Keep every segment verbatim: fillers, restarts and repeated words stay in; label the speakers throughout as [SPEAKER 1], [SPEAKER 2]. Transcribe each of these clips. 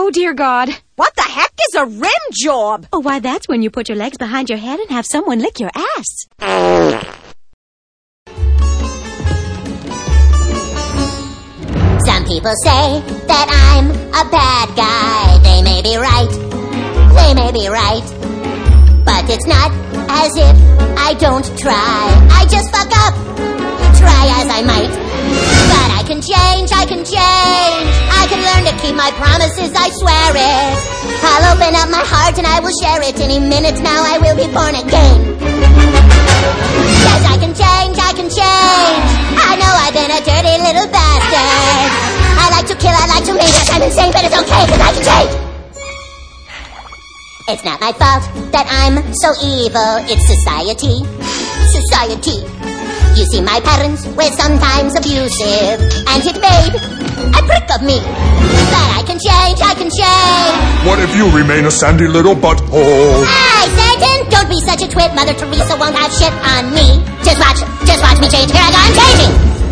[SPEAKER 1] Oh, dear God.
[SPEAKER 2] What the heck is a rim job?
[SPEAKER 1] Oh, why, that's when you put your legs behind your head and have someone lick your ass.
[SPEAKER 3] Some people say that I'm a bad guy. They may be right. They may be right. But it's not as if I don't try. I just fuck up. Try as I might. But I can change, I can change. I can learn to keep my promises, I swear it. I'll open up my heart and I will share it. Any minute now I will be born again. Yes, I can change, I can change. I know I've been a dirty little bastard. I like to kill, I like to hate it. I'm insane, but it's okay, cause I can change. It's not my fault that I'm so evil. It's society. Society. You see, my parents were sometimes abusive, and it made a prick of me. But I can change, I can change.
[SPEAKER 4] What if you remain a sandy little butthole?
[SPEAKER 3] Hey, Satan, don't be such a twit. Mother Teresa won't have shit on me. Just watch, just watch me change. Here I go, I'm changing.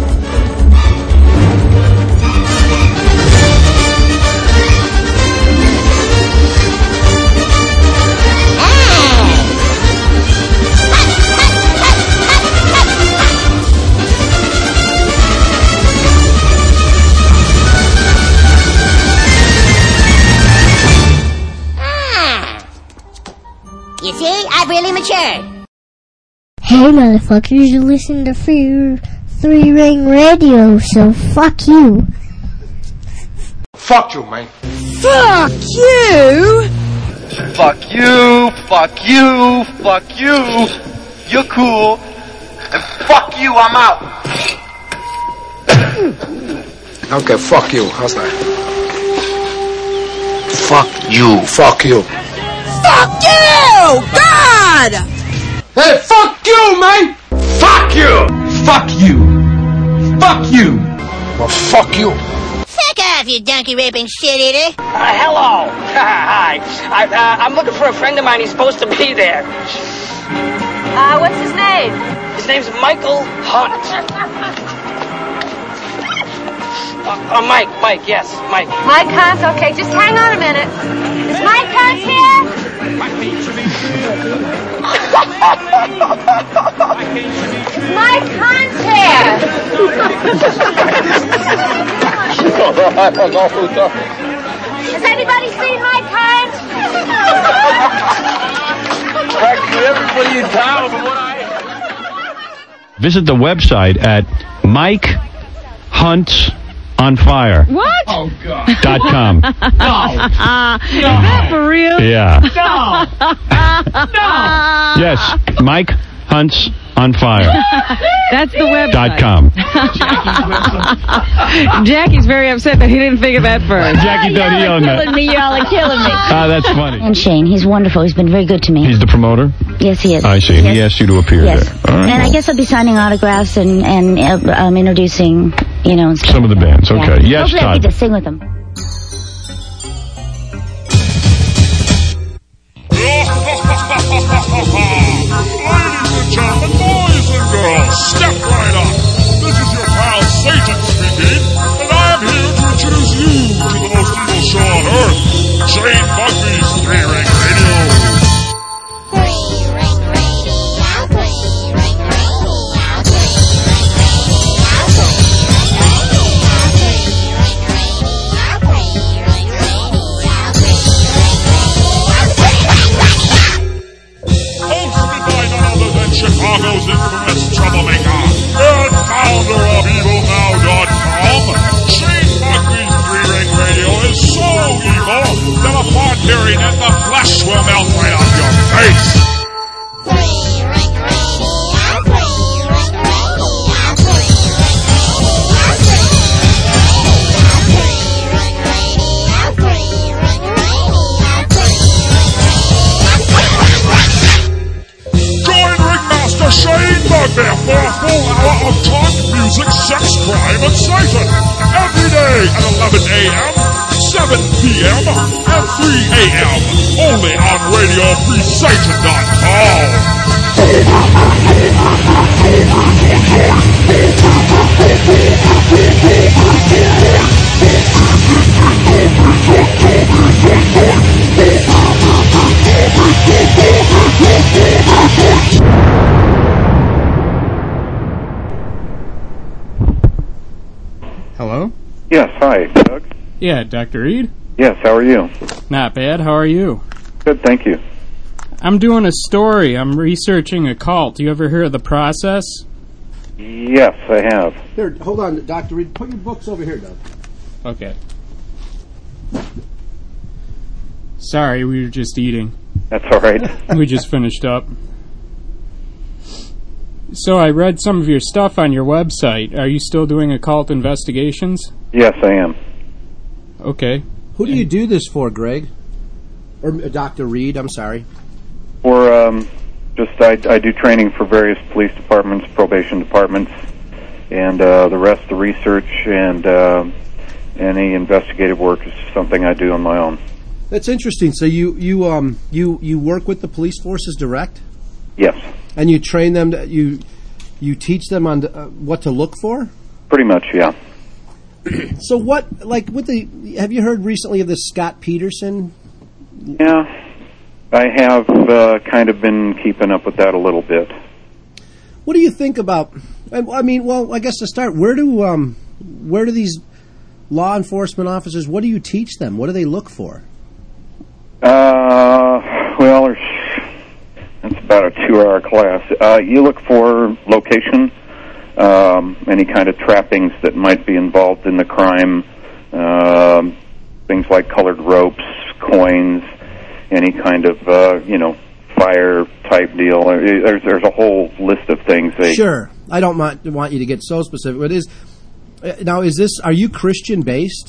[SPEAKER 3] You see, I've really matured.
[SPEAKER 5] Hey, motherfuckers, you listen to free three ring radio, so fuck you.
[SPEAKER 4] Fuck you, man.
[SPEAKER 2] Fuck you!
[SPEAKER 6] Fuck you, fuck you, fuck you. You're cool. And fuck you, I'm out.
[SPEAKER 4] Okay, fuck you. How's that? Fuck you. Fuck you.
[SPEAKER 2] Fuck you! God!
[SPEAKER 4] Hey, fuck you, man!
[SPEAKER 6] Fuck you! Fuck you! Fuck you!
[SPEAKER 4] Well, fuck you.
[SPEAKER 3] Fuck off, you donkey raping shit eater.
[SPEAKER 7] Uh, hello. Hi. I, uh, I'm looking for a friend of mine. He's supposed to be there.
[SPEAKER 1] Uh, what's his name?
[SPEAKER 7] His name's Michael Hunt. Uh, uh, Mike, Mike, yes, Mike.
[SPEAKER 1] Mike Hunt? Okay, just hang on a minute. Is Mike Hunt here? Is Mike Hunt here?
[SPEAKER 4] I don't know who's talking.
[SPEAKER 1] Has anybody seen Mike Hunt?
[SPEAKER 6] Practically everybody in town from what I...
[SPEAKER 8] Visit the website at Mike Hunt on Fire.
[SPEAKER 1] What?
[SPEAKER 6] Oh, God.
[SPEAKER 8] Dot com.
[SPEAKER 6] No.
[SPEAKER 1] Uh,
[SPEAKER 6] no.
[SPEAKER 1] Is that for real?
[SPEAKER 8] Yeah.
[SPEAKER 6] No. No.
[SPEAKER 8] Yes, Mike Hunt's on Fire.
[SPEAKER 1] That's the website.
[SPEAKER 8] Dot com.
[SPEAKER 1] Jackie's very upset that he didn't think of that first.
[SPEAKER 8] Jackie thought he owned that.
[SPEAKER 1] Killing me, y'all are killing me.
[SPEAKER 8] Ah, that's funny.
[SPEAKER 5] And Shane, he's wonderful. He's been very good to me.
[SPEAKER 8] He's the promoter?
[SPEAKER 5] Yes, he is.
[SPEAKER 8] I see.
[SPEAKER 5] Yes.
[SPEAKER 8] He asked you to appear
[SPEAKER 5] Yes.
[SPEAKER 8] there. All right.
[SPEAKER 5] And I guess I'll be signing autographs and, and uh, um, introducing, you know, and stuff
[SPEAKER 8] Some of the
[SPEAKER 5] like
[SPEAKER 8] bands.
[SPEAKER 5] that.
[SPEAKER 8] Okay.
[SPEAKER 5] Yeah.
[SPEAKER 8] Yes,
[SPEAKER 5] Hopefully I'll
[SPEAKER 8] Todd.
[SPEAKER 5] get to sing with them.
[SPEAKER 4] Ladies and gentlemen, boys and girls, step right up. This is your pal Satan speaking, and I am here to introduce you to the most evil show on earth, Shane Buckley's Three Ring Radio.
[SPEAKER 3] Three ring radio, three ring radio, three ring radio,
[SPEAKER 4] Hosted by none other than Chicago's infamous troublemaker and founder of evil now dot com, Shane Buckley's Three Ring Radio is so evil that upon hearing it, the flesh will melt right off your face.
[SPEAKER 3] Three ring radio, three ring radio, three ring radio, three ring radio,
[SPEAKER 4] Join Ringmaster Shane Bugbear for a full hour of talk, music, sex, crime, and Satan. Every day at eleven a.m., seven p.m., and three a.m. Only on radio free satan dot com.
[SPEAKER 9] Yes, hi, Doug.
[SPEAKER 10] Yeah, Doctor Reed?
[SPEAKER 9] Yes, how are you?
[SPEAKER 10] Not bad. How are you?
[SPEAKER 9] Good, thank you.
[SPEAKER 10] I'm doing a story. I'm researching a cult. You ever hear of The Process?
[SPEAKER 9] Yes, I have.
[SPEAKER 11] Here, hold on, Doctor Reed. Put your books over here, Doug.
[SPEAKER 10] Okay. Sorry, we were just eating.
[SPEAKER 9] That's all right.
[SPEAKER 10] We just finished up. So I read some of your stuff on your website. Are you still doing occult investigations?
[SPEAKER 9] Yes, I am.
[SPEAKER 10] Okay.
[SPEAKER 11] Who do you do this for, Greg? Or uh, Doctor Reed, I'm sorry.
[SPEAKER 9] For, um, just, I, I do training for various police departments, probation departments, and uh, the rest, the research and uh, any investigative work is something I do on my own.
[SPEAKER 11] That's interesting. So you you um you, you work with the police forces direct?
[SPEAKER 9] Yes.
[SPEAKER 11] And you train them, to, you you teach them on uh, what to look for?
[SPEAKER 9] Pretty much, yeah.
[SPEAKER 11] So what, like, with the, have you heard recently of this Scott Peterson?
[SPEAKER 9] Yeah, I have uh, kind of been keeping up with that a little bit.
[SPEAKER 11] What do you think about, I mean, well, I guess to start, where do um where do these law enforcement officers, what do you teach them? What do they look for?
[SPEAKER 9] Uh, well, there's, it's about a two-hour class. Uh, you look for location, um, any kind of trappings that might be involved in the crime, um, things like colored ropes, coins, any kind of, uh, you know, fire-type deal. There's, there's a whole list of things. They,
[SPEAKER 11] sure. I don't want, want you to get so specific, but is, now, is this, are you Christian-based?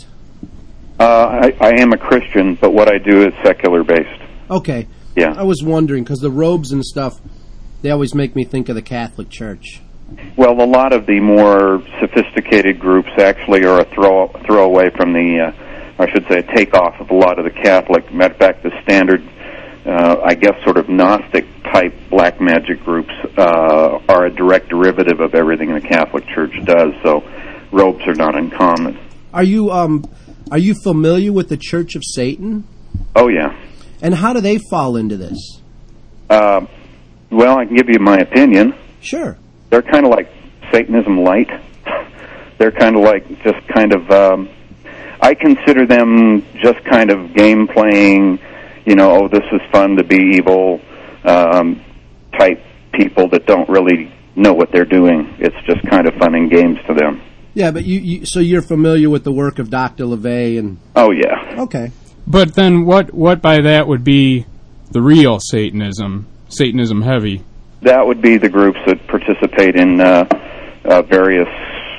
[SPEAKER 9] Uh, I, I am a Christian, but what I do is secular-based.
[SPEAKER 11] Okay.
[SPEAKER 9] Yeah.
[SPEAKER 11] I was wondering, because the robes and stuff, they always make me think of the Catholic Church.
[SPEAKER 9] Well, a lot of the more sophisticated groups actually are a throw throwaway from the, uh, I should say, a takeoff of a lot of the Catholic. Matter of fact, the standard, uh, I guess, sort of Gnostic-type black magic groups uh, are a direct derivative of everything the Catholic Church does, so robes are not uncommon.
[SPEAKER 11] Are you, um, are you familiar with the Church of Satan?
[SPEAKER 9] Oh, yeah.
[SPEAKER 11] And how do they fall into this?
[SPEAKER 9] Uh, well, I can give you my opinion.
[SPEAKER 11] Sure.
[SPEAKER 9] They're kind of like Satanism light. They're kind of like just kind of, um, I consider them just kind of game playing, you know, oh, this is fun to be evil, um, type people that don't really know what they're doing. It's just kind of fun and games to them.
[SPEAKER 11] Yeah, but you, you so you're familiar with the work of Doctor LaVey and...
[SPEAKER 9] Oh, yeah.
[SPEAKER 11] Okay.
[SPEAKER 10] But then what, what by that would be the real Satanism, Satanism heavy?
[SPEAKER 9] That would be the groups that participate in uh, uh, various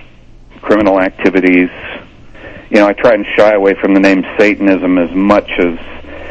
[SPEAKER 9] criminal activities. You know, I try and shy away from the name Satanism as much as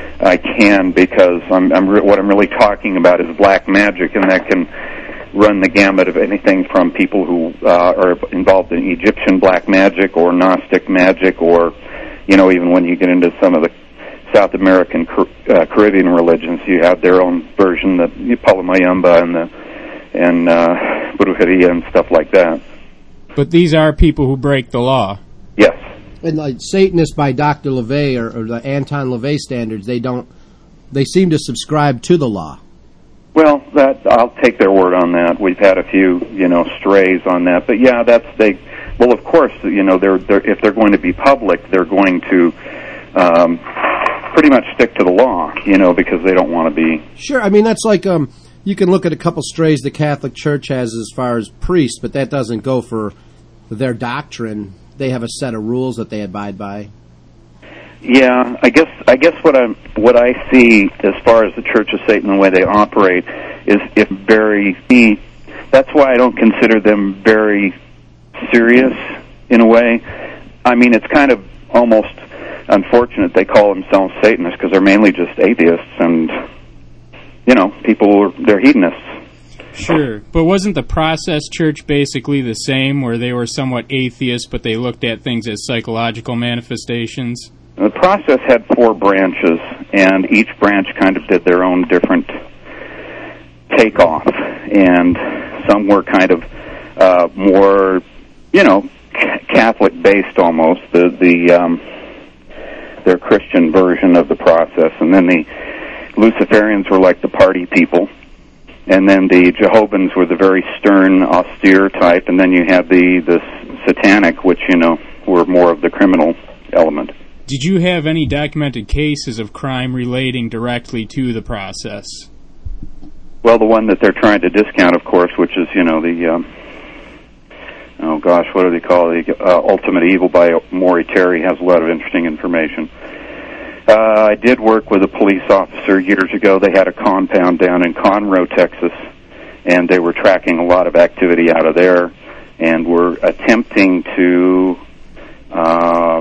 [SPEAKER 9] I can because I'm, I'm re- what I'm really talking about is black magic, and that can run the gamut of anything from people who uh, are involved in Egyptian black magic or Gnostic magic, or, you know, even when you get into some of the South American Car- uh, Caribbean religions, you have their own version, the Palomayamba and the and uh, Brujeria and stuff like that.
[SPEAKER 10] But these are people who break the law.
[SPEAKER 9] Yes.
[SPEAKER 11] And like Satanists by Doctor LaVey or, or the Anton LaVey standards, they don't. They seem to subscribe to the law.
[SPEAKER 9] Well, that I'll take their word on that. We've had a few, you know, strays on that, but yeah, that's they. Well, of course, you know, they're, they're if they're going to be public, they're going to um, pretty much stick to the law, you know, because they don't want to be.
[SPEAKER 11] Sure, I mean that's like um, you can look at a couple strays the Catholic Church has as far as priests, but that doesn't go for their doctrine. They have a set of rules that they abide by.
[SPEAKER 9] Yeah, I guess I guess what I what I see as far as the Church of Satan, the way they operate, is if very. That's why I don't consider them very serious in a way. I mean, it's kind of almost unfortunate they call themselves Satanists because they're mainly just atheists and, you know, people, they're hedonists.
[SPEAKER 10] Sure, but wasn't the Process Church basically the same, where they were somewhat atheist, but they looked at things as psychological manifestations?
[SPEAKER 9] The Process had four branches, and each branch kind of did their own different takeoff, and some were kind of uh, more, you know, Catholic-based almost, the the um, their Christian version of the Process, and then the Luciferians were like the party people. And then the Jehovahans were the very stern, austere type, and then you had the, the satanic, which, you know, were more of the criminal element.
[SPEAKER 10] Did you have any documented cases of crime relating directly to the process?
[SPEAKER 9] Well, the one that they're trying to discount, of course, which is, you know, the, um, oh gosh, what do they call it? The uh, Ultimate Evil by Maury Terry has a lot of interesting information. Uh, I did work with a police officer years ago. They had a compound down in Conroe, Texas, and they were tracking a lot of activity out of there, and were attempting to uh,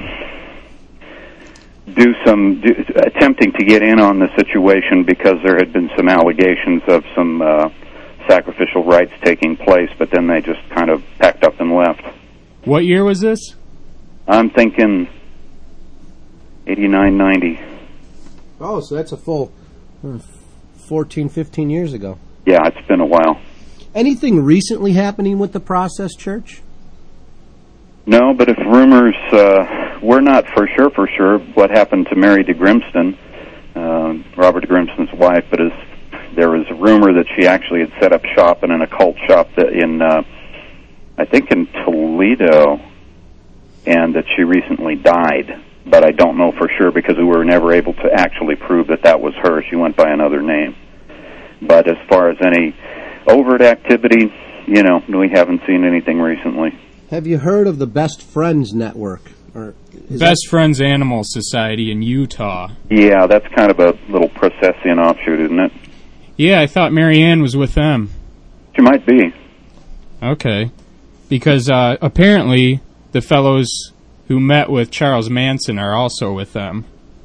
[SPEAKER 9] do some, do, attempting to get in on the situation because there had been some allegations of some uh, sacrificial rites taking place, but then they just kind of packed up and left.
[SPEAKER 10] What year was this?
[SPEAKER 9] I'm thinking eighty-nine, ninety.
[SPEAKER 11] Oh, so that's a full uh, fourteen, fifteen years ago.
[SPEAKER 9] Yeah, it's been a while.
[SPEAKER 11] Anything recently happening with the Process Church?
[SPEAKER 9] No, but if rumors, uh, we're not for sure, for sure, what happened to Mary DeGrimston, uh, Robert DeGrimston's wife, but as there was a rumor that she actually had set up shop in an occult shop that in, uh, I think in Toledo, and that she recently died. But I don't know for sure because we were never able to actually prove that that was her. She went by another name. But as far as any overt activity, you know, we haven't seen anything recently.
[SPEAKER 11] Have you heard of the Best Friends Network? Or
[SPEAKER 10] Best that... Friends Animal Society in Utah.
[SPEAKER 9] Yeah, that's kind of a little Processian offshoot, isn't it?
[SPEAKER 10] Yeah, I thought Mary Ann was with them.
[SPEAKER 9] She might be.
[SPEAKER 10] Okay. Because uh, apparently the fellows who met with Charles Manson are also with them.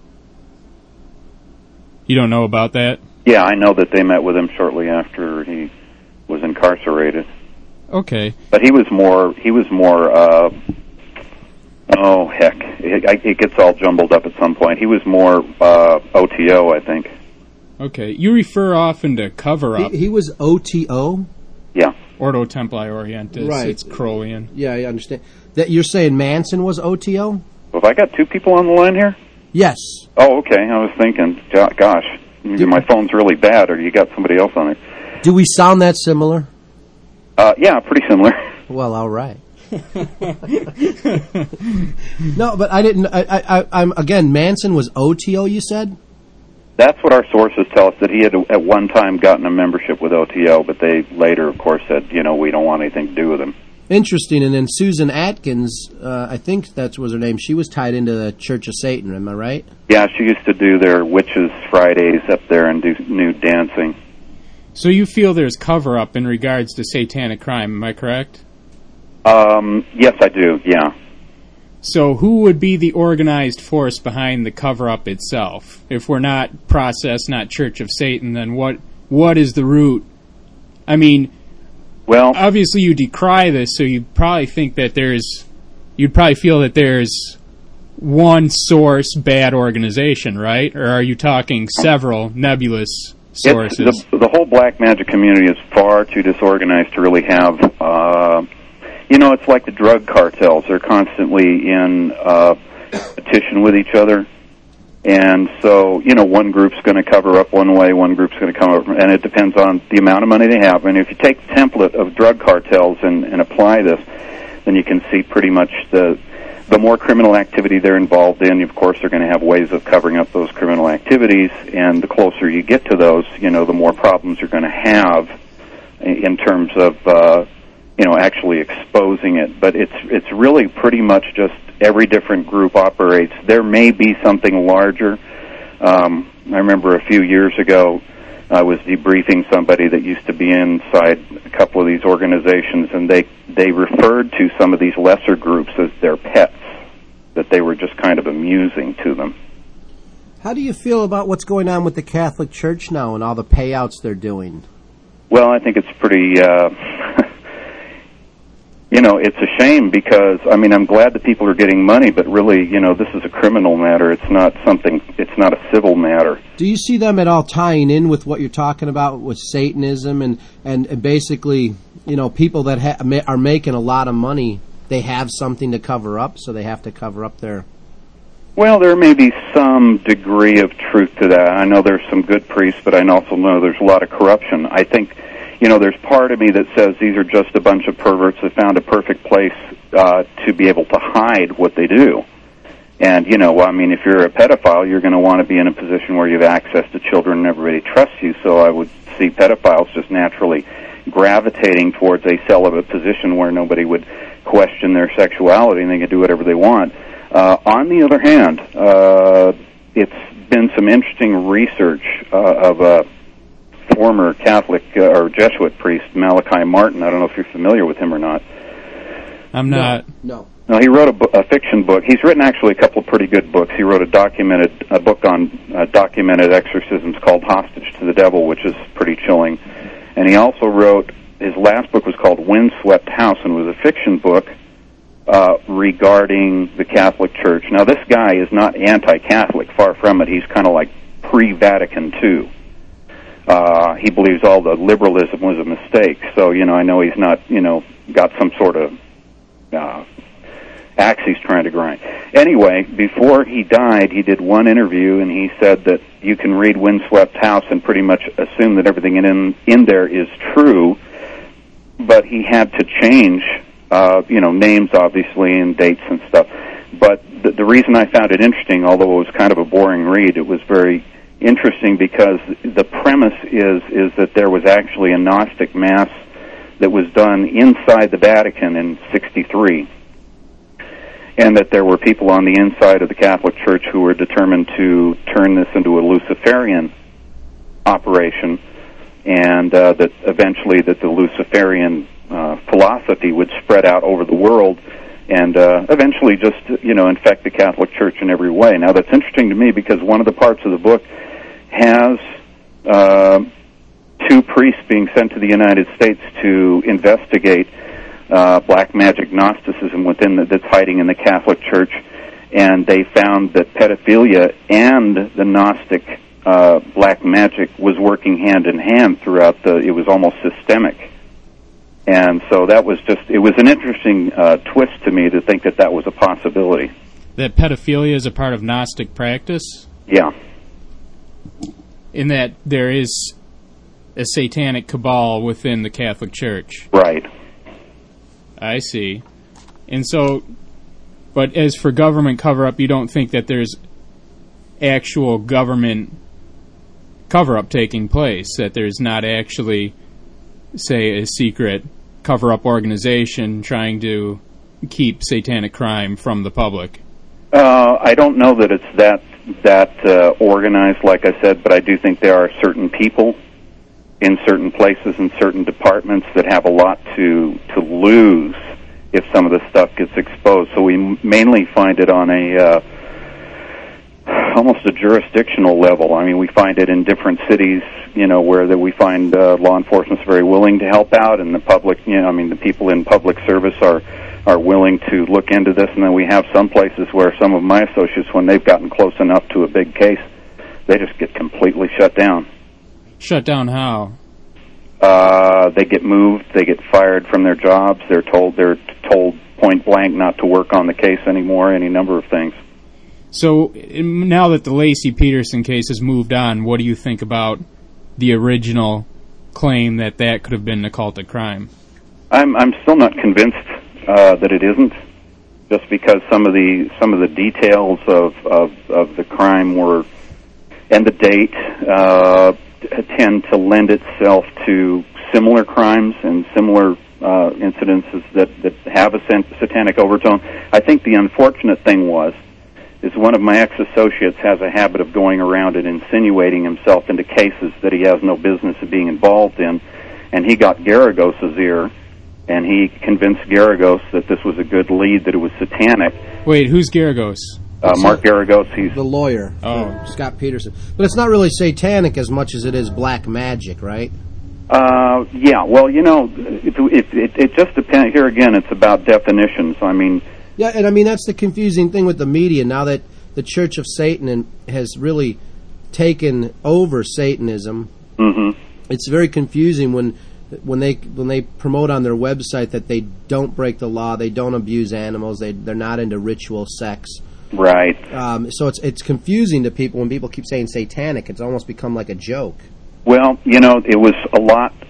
[SPEAKER 10] You don't know about that?
[SPEAKER 9] Yeah, I know that they met with him shortly after he was incarcerated.
[SPEAKER 10] Okay.
[SPEAKER 9] But he was more, he was more, uh, oh, heck. It, it gets all jumbled up at some point. He was more uh, O T O, I think.
[SPEAKER 10] Okay. You refer often to cover-up.
[SPEAKER 11] He, he was O T O?
[SPEAKER 9] Yeah.
[SPEAKER 10] Ordo Templi Orientis.
[SPEAKER 11] Right.
[SPEAKER 10] It's Crowleyan.
[SPEAKER 11] Yeah, I understand. That you're saying Manson was O T O?
[SPEAKER 9] Have I got two people on the line here?
[SPEAKER 11] Yes.
[SPEAKER 9] Oh, okay. I was thinking, gosh, do, my phone's really bad, or you got somebody else on it.
[SPEAKER 11] Do we sound that similar?
[SPEAKER 9] Uh, yeah, pretty similar.
[SPEAKER 11] Well, all right. No, but I didn't. I, I, I'm again. Manson was O T O. You said.
[SPEAKER 9] That's what our sources tell us, that he had at one time gotten a membership with O T O, but they later, of course, said, you know, we don't want anything to do with him.
[SPEAKER 11] Interesting. And then Susan Atkins, uh, I think that was her name. She was tied into the Church of Satan. Am I right?
[SPEAKER 9] Yeah, she used to do their Witches Fridays up there and do nude dancing.
[SPEAKER 10] So you feel there's cover-up in regards to satanic crime, am I correct?
[SPEAKER 9] Um, yes, I do, yeah.
[SPEAKER 10] So who would be the organized force behind the cover-up itself? If we're not Process, not Church of Satan, then what? what is the root? I mean,
[SPEAKER 9] well,
[SPEAKER 10] obviously you decry this, so you probably think that there's, you'd probably feel that there's one source bad organization, right? Or are you talking several nebulous sources?
[SPEAKER 9] The, the whole black magic community is far too disorganized to really have, uh, you know, it's like the drug cartels. They're constantly in uh, competition with each other. And so, you know, one group's going to cover up one way, one group's going to come up, and it depends on the amount of money they have. And if you take the template of drug cartels and, and apply this, then you can see pretty much the the more criminal activity they're involved in, of course, they're going to have ways of covering up those criminal activities, and the closer you get to those, you know, the more problems you're going to have in terms of, uh, you know, actually exposing it. But it's it's really pretty much just every different group operates. There may be something larger. Um, I remember a few years ago, I was debriefing somebody that used to be inside a couple of these organizations, and they, they referred to some of these lesser groups as their pets, that they were just kind of amusing to them.
[SPEAKER 11] How do you feel about what's going on with the Catholic Church now and all the payouts they're doing?
[SPEAKER 9] Well, I think it's pretty, uh, you know, it's a shame because, I mean, I'm glad that people are getting money, but really, you know, this is a criminal matter. It's not something, it's not a civil matter.
[SPEAKER 11] Do you see them at all tying in with what you're talking about with Satanism and, and, and basically, you know, people that ha- ma- are making a lot of money, they have something to cover up, so they have to cover up their...
[SPEAKER 9] Well, there may be some degree of truth to that. I know there's some good priests, but I also know there's a lot of corruption. I think, you know, there's part of me that says these are just a bunch of perverts that found a perfect place uh, to be able to hide what they do. And, you know, I mean, if you're a pedophile, you're going to want to be in a position where you have access to children and everybody trusts you. So I would see pedophiles just naturally gravitating towards a celibate position where nobody would question their sexuality and they could do whatever they want. Uh, on the other hand, uh, it's been some interesting research uh, of a former Catholic uh, or Jesuit priest, Malachi Martin. I don't know if you're familiar with him or not.
[SPEAKER 10] I'm not.
[SPEAKER 11] No.
[SPEAKER 9] No, he wrote a, bu- a fiction book. He's written actually a couple of pretty good books. He wrote a documented a book on uh, documented exorcisms called Hostage to the Devil, which is pretty chilling. And he also wrote, his last book was called Windswept House, and was a fiction book uh, regarding the Catholic Church. Now, this guy is not anti-Catholic, far from it. He's kind of like pre-Vatican two. Uh, he believes all the liberalism was a mistake. So, you know, I know he's not, you know, got some sort of uh, axe he's trying to grind. Anyway, before he died, he did one interview, and he said that you can read Windswept House and pretty much assume that everything in in there is true, but he had to change, uh, you know, names, obviously, and dates and stuff. But the, the reason I found it interesting, although it was kind of a boring read, it was very interesting because the premise is is that there was actually a Gnostic Mass that was done inside the Vatican in sixty-three, and that there were people on the inside of the Catholic Church who were determined to turn this into a Luciferian operation, and uh, that eventually that the Luciferian uh, philosophy would spread out over the world and uh, eventually just, you know, infect the Catholic Church in every way. Now, that's interesting to me because one of the parts of the book has uh, two priests being sent to the United States to investigate uh, black magic Gnosticism within the, that's hiding in the Catholic Church, and they found that pedophilia and the Gnostic uh, black magic was working hand in hand throughout the. It was almost systemic, and so that was just. It was an interesting uh, twist to me to think that that was a possibility.
[SPEAKER 10] That pedophilia is a part of Gnostic practice?
[SPEAKER 9] Yeah.
[SPEAKER 10] In that there is a satanic cabal within the Catholic Church.
[SPEAKER 9] Right.
[SPEAKER 10] I see. And so, but as for government cover-up, you don't think that there's actual government cover-up taking place, that there's not actually, say, a secret cover-up organization trying to keep satanic crime from the public?
[SPEAKER 9] Uh, I don't know that it's that that uh, organized, like I said, but I do think there are certain people in certain places and certain departments that have a lot to to lose if some of this stuff gets exposed. So we mainly find it on a uh, almost a jurisdictional level. I mean, we find it in different cities, you know, where that we find uh, law enforcement's very willing to help out, and the public, you know, I mean, the people in public service are are willing to look into this. And then we have some places where some of my associates, when they've gotten close enough to a big case, they just get completely shut down.
[SPEAKER 10] Shut down how?
[SPEAKER 9] Uh, they get moved. They get fired from their jobs. They're told they're told point blank not to work on the case anymore. Any number of things.
[SPEAKER 10] So now that the Laci Peterson case has moved on, what do you think about the original claim that that could have been an occultic crime? I'm
[SPEAKER 9] I'm still not convinced uh, that it isn't, just because some of the some of the details of of, of the crime were and the date uh, tend to lend itself to similar crimes and similar uh, incidences that that have a satanic overtone. I think the unfortunate thing was. is one of my ex-associates has a habit of going around and insinuating himself into cases that he has no business of being involved in, and he got Garagos' ear, and he convinced Garagos that this was a good lead, that it was satanic.
[SPEAKER 10] Wait, who's Garagos?
[SPEAKER 9] Uh, Mark Garagos, he's...
[SPEAKER 11] The lawyer,
[SPEAKER 10] oh.
[SPEAKER 11] Scott Peterson. But it's not really satanic as much as it is black magic, right?
[SPEAKER 9] Uh, yeah, well, you know, it, it, it, it just depends. Here again, it's about definitions. I mean...
[SPEAKER 11] Yeah, and I mean, that's the confusing thing with the media, now that the Church of Satan has really taken over Satanism.
[SPEAKER 9] Mm-hmm.
[SPEAKER 11] It's very confusing when when they when they promote on their website that they don't break the law, they don't abuse animals, they, they're not into ritual sex.
[SPEAKER 9] Right.
[SPEAKER 11] Um, so it's it's confusing to people when people keep saying satanic. It's almost become like a joke.
[SPEAKER 9] Well, you know, it was a lot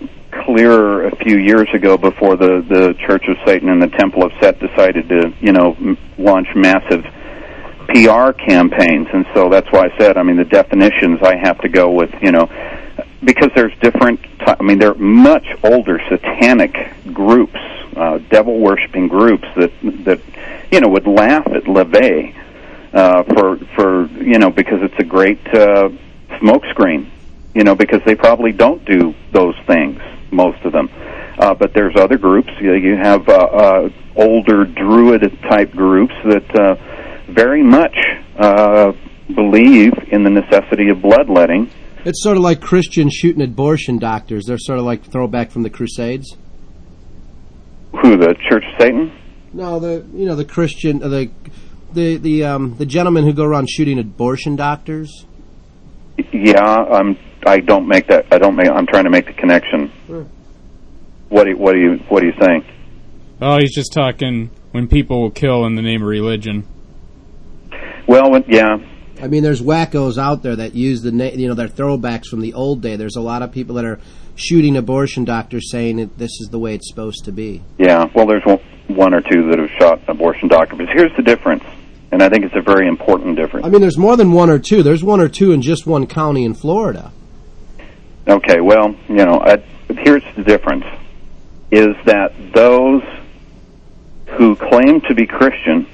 [SPEAKER 9] clearer a few years ago before the, the Church of Satan and the Temple of Set decided to, you know, m- launch massive P R campaigns. And so that's why I said, I mean, the definitions I have to go with, you know, because there's different, t- I mean, there are much older satanic groups, uh, devil-worshipping groups that, that, you know, would laugh at LaVey uh, for, for, you know, because it's a great uh, smokescreen, you know, because they probably don't do those things, most of them. Uh, but there's other groups. You, you have uh, uh, older Druid-type groups that uh, very much uh, believe in the necessity of bloodletting.
[SPEAKER 11] It's sort of like Christians shooting abortion doctors. They're sort of like throwback from the Crusades.
[SPEAKER 9] Who, the Church of Satan?
[SPEAKER 11] No, the you know the Christian uh, the the the um the gentlemen who go around shooting abortion doctors.
[SPEAKER 9] Yeah, I'm. I don't make that. I don't make. I'm trying to make the connection.
[SPEAKER 11] Sure.
[SPEAKER 9] What do you, what are you What are you saying?
[SPEAKER 10] Oh, he's just talking when people will kill in the name of religion.
[SPEAKER 9] Well, when, yeah.
[SPEAKER 11] I mean, there's wackos out there that use the na- you know, their throwbacks from the old day. There's a lot of people that are shooting abortion doctors saying that this is the way it's supposed to be.
[SPEAKER 9] Yeah, well, there's one, one or two that have shot abortion doctors. But here's the difference, and I think it's a very important difference.
[SPEAKER 11] I mean, there's more than one or two. There's one or two in just one county in Florida.
[SPEAKER 9] Okay, well, you know, I, here's the difference, is that those who claim to be Christian,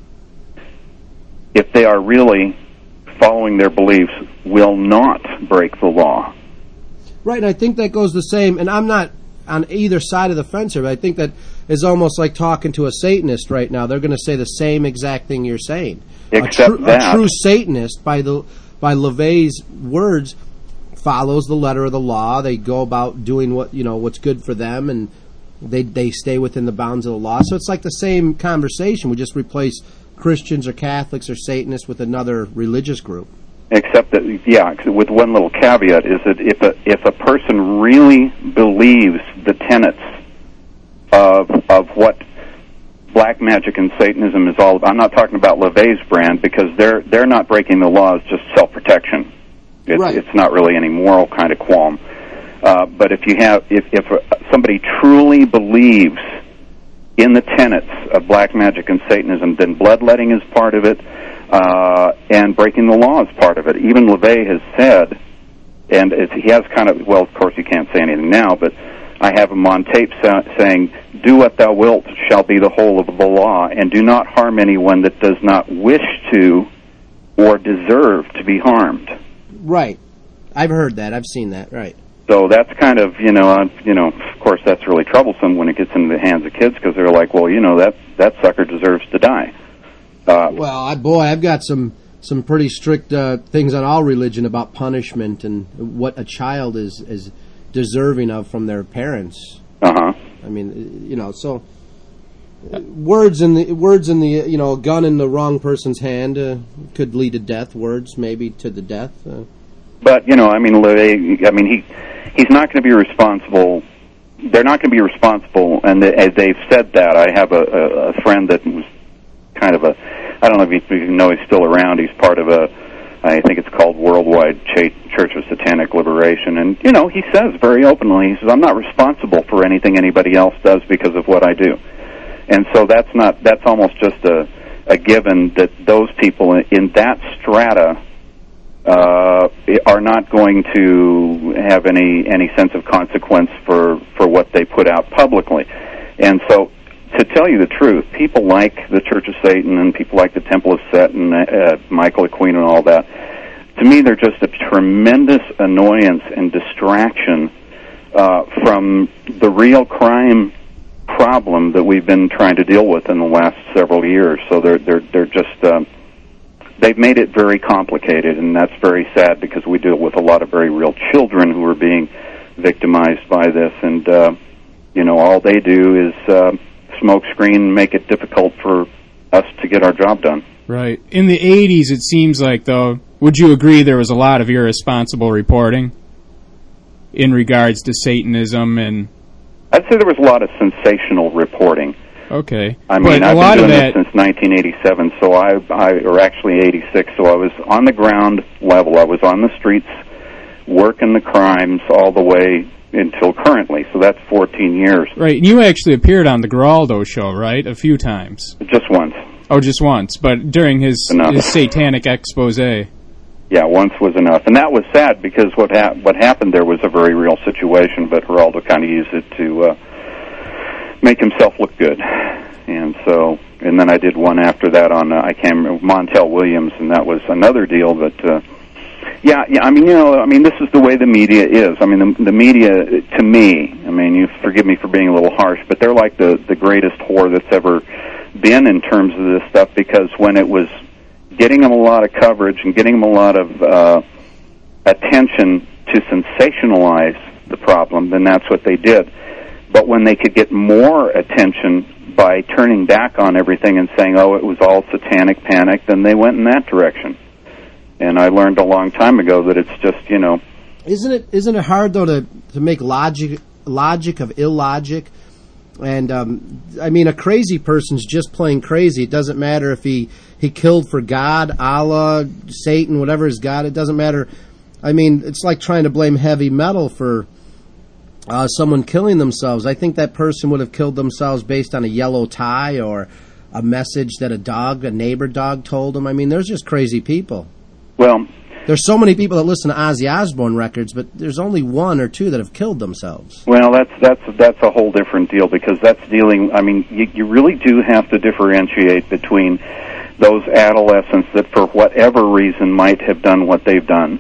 [SPEAKER 9] if they are really following their beliefs, will not break the law.
[SPEAKER 11] Right, and I think that goes the same, and I'm not on either side of the fence here, but I think that is almost like talking to a Satanist right now. They're going to say the same exact thing you're saying.
[SPEAKER 9] Except
[SPEAKER 11] a, tr-
[SPEAKER 9] that.
[SPEAKER 11] a true Satanist, by the by LaVey's words, follows the letter of the law. They go about doing what you know what's good for them, and they they stay within the bounds of the law. So it's like the same conversation. We just replace Christians or Catholics or Satanists with another religious group.
[SPEAKER 9] Except that, yeah, with one little caveat, is that if a if a person really believes the tenets of of what black magic and Satanism is all about, I'm not talking about LaVey's brand, because they're they're not breaking the law, it's just self-protection. It's,
[SPEAKER 11] right.
[SPEAKER 9] It's not really any moral kind of qualm. Uh, but if you have, if if somebody truly believes in the tenets of black magic and Satanism, then bloodletting is part of it. Uh, and breaking the law is part of it. Even LaVey has said, and it's, he has kind of, well, of course he can't say anything now, but I have him on tape sa- saying, "Do what thou wilt shall be the whole of the law, and do not harm anyone that does not wish to or deserve to be harmed."
[SPEAKER 11] Right. I've heard that. I've seen that. Right.
[SPEAKER 9] So that's kind of, you know, uh, you know, of course that's really troublesome when it gets into the hands of kids, because they're like, well, you know, that, that sucker deserves to die. Uh,
[SPEAKER 11] well, I, boy, I've got some, some pretty strict uh, things on all religion about punishment and what a child is, is deserving of from their parents.
[SPEAKER 9] Uh-huh.
[SPEAKER 11] I mean, you know, so uh, words in the words in the you know, a gun in the wrong person's hand uh, could lead to death. Words maybe to the death. Uh.
[SPEAKER 9] But you know, I mean, LaVey, I mean, he he's not going to be responsible. They're not going to be responsible, and they, as they've said that. I have a, a, a friend that was kind of a, I don't know if you, you know he's still around. He's part of a, I think it's called Worldwide Church of Satanic Liberation. And, you know, he says very openly, he says, I'm not responsible for anything anybody else does because of what I do. And so that's not, that's almost just a, a given that those people in, in that strata uh, are not going to have any, any sense of consequence for, for what they put out publicly. And so, to tell you the truth, people like the Church of Satan and people like the Temple of Set and uh, Michael Aquino and all that, to me they're just a tremendous annoyance and distraction uh, from the real crime problem that we've been trying to deal with in the last several years. So they're they're they're just uh, they've made it very complicated, and that's very sad because we deal with a lot of very real children who are being victimized by this, and uh, you know, all they do is uh, smoke screen, make it difficult for us to get our job done.
[SPEAKER 10] Right. In the eighties, it seems like, though, would you agree there was a lot of irresponsible reporting in regards to Satanism? And
[SPEAKER 9] I'd say there was a lot of sensational reporting.
[SPEAKER 10] Okay.
[SPEAKER 9] I mean,
[SPEAKER 10] but
[SPEAKER 9] I've
[SPEAKER 10] a lot
[SPEAKER 9] been doing
[SPEAKER 10] of that...
[SPEAKER 9] this since nineteen eighty-seven, so I, I, or actually eighty-six, so I was on the ground level. I was on the streets working the crimes all the way until currently. So that's fourteen years.
[SPEAKER 10] Right, and you actually appeared on the Geraldo show, right? A few times.
[SPEAKER 9] Just once.
[SPEAKER 10] Oh, just once, but during his, his satanic expose.
[SPEAKER 9] Yeah, once was enough. And that was sad because what ha- what happened there was a very real situation, but Geraldo kind of used it to uh, make himself look good. And so, and then I did one after that on, uh, I came, Montel Williams, and that was another deal, but, uh, yeah, yeah, I mean, you know, I mean, this is the way the media is. I mean, the, the media, to me, I mean, you forgive me for being a little harsh, but they're like the, the greatest whore that's ever been in terms of this stuff, because when it was getting them a lot of coverage and getting them a lot of uh, attention to sensationalize the problem, then that's what they did. But when they could get more attention by turning back on everything and saying, oh, it was all satanic panic, then they went in that direction. And I learned a long time ago that it's just, you know...
[SPEAKER 11] Isn't it isn't it hard, though, to, to make logic logic of illogic? And, um, I mean, a crazy person's just plain crazy. It doesn't matter if he, he killed for God, Allah, Satan, whatever is God. It doesn't matter. I mean, it's like trying to blame heavy metal for uh, someone killing themselves. I think that person would have killed themselves based on a yellow tie or a message that a dog, a neighbor dog, told them. I mean, there's just crazy people.
[SPEAKER 9] Well...
[SPEAKER 11] There's so many people that listen to Ozzy Osbourne records, but there's only one or two that have killed themselves.
[SPEAKER 9] Well, that's that's that's a whole different deal, because that's dealing, I mean, you, you really do have to differentiate between those adolescents that for whatever reason might have done what they've done,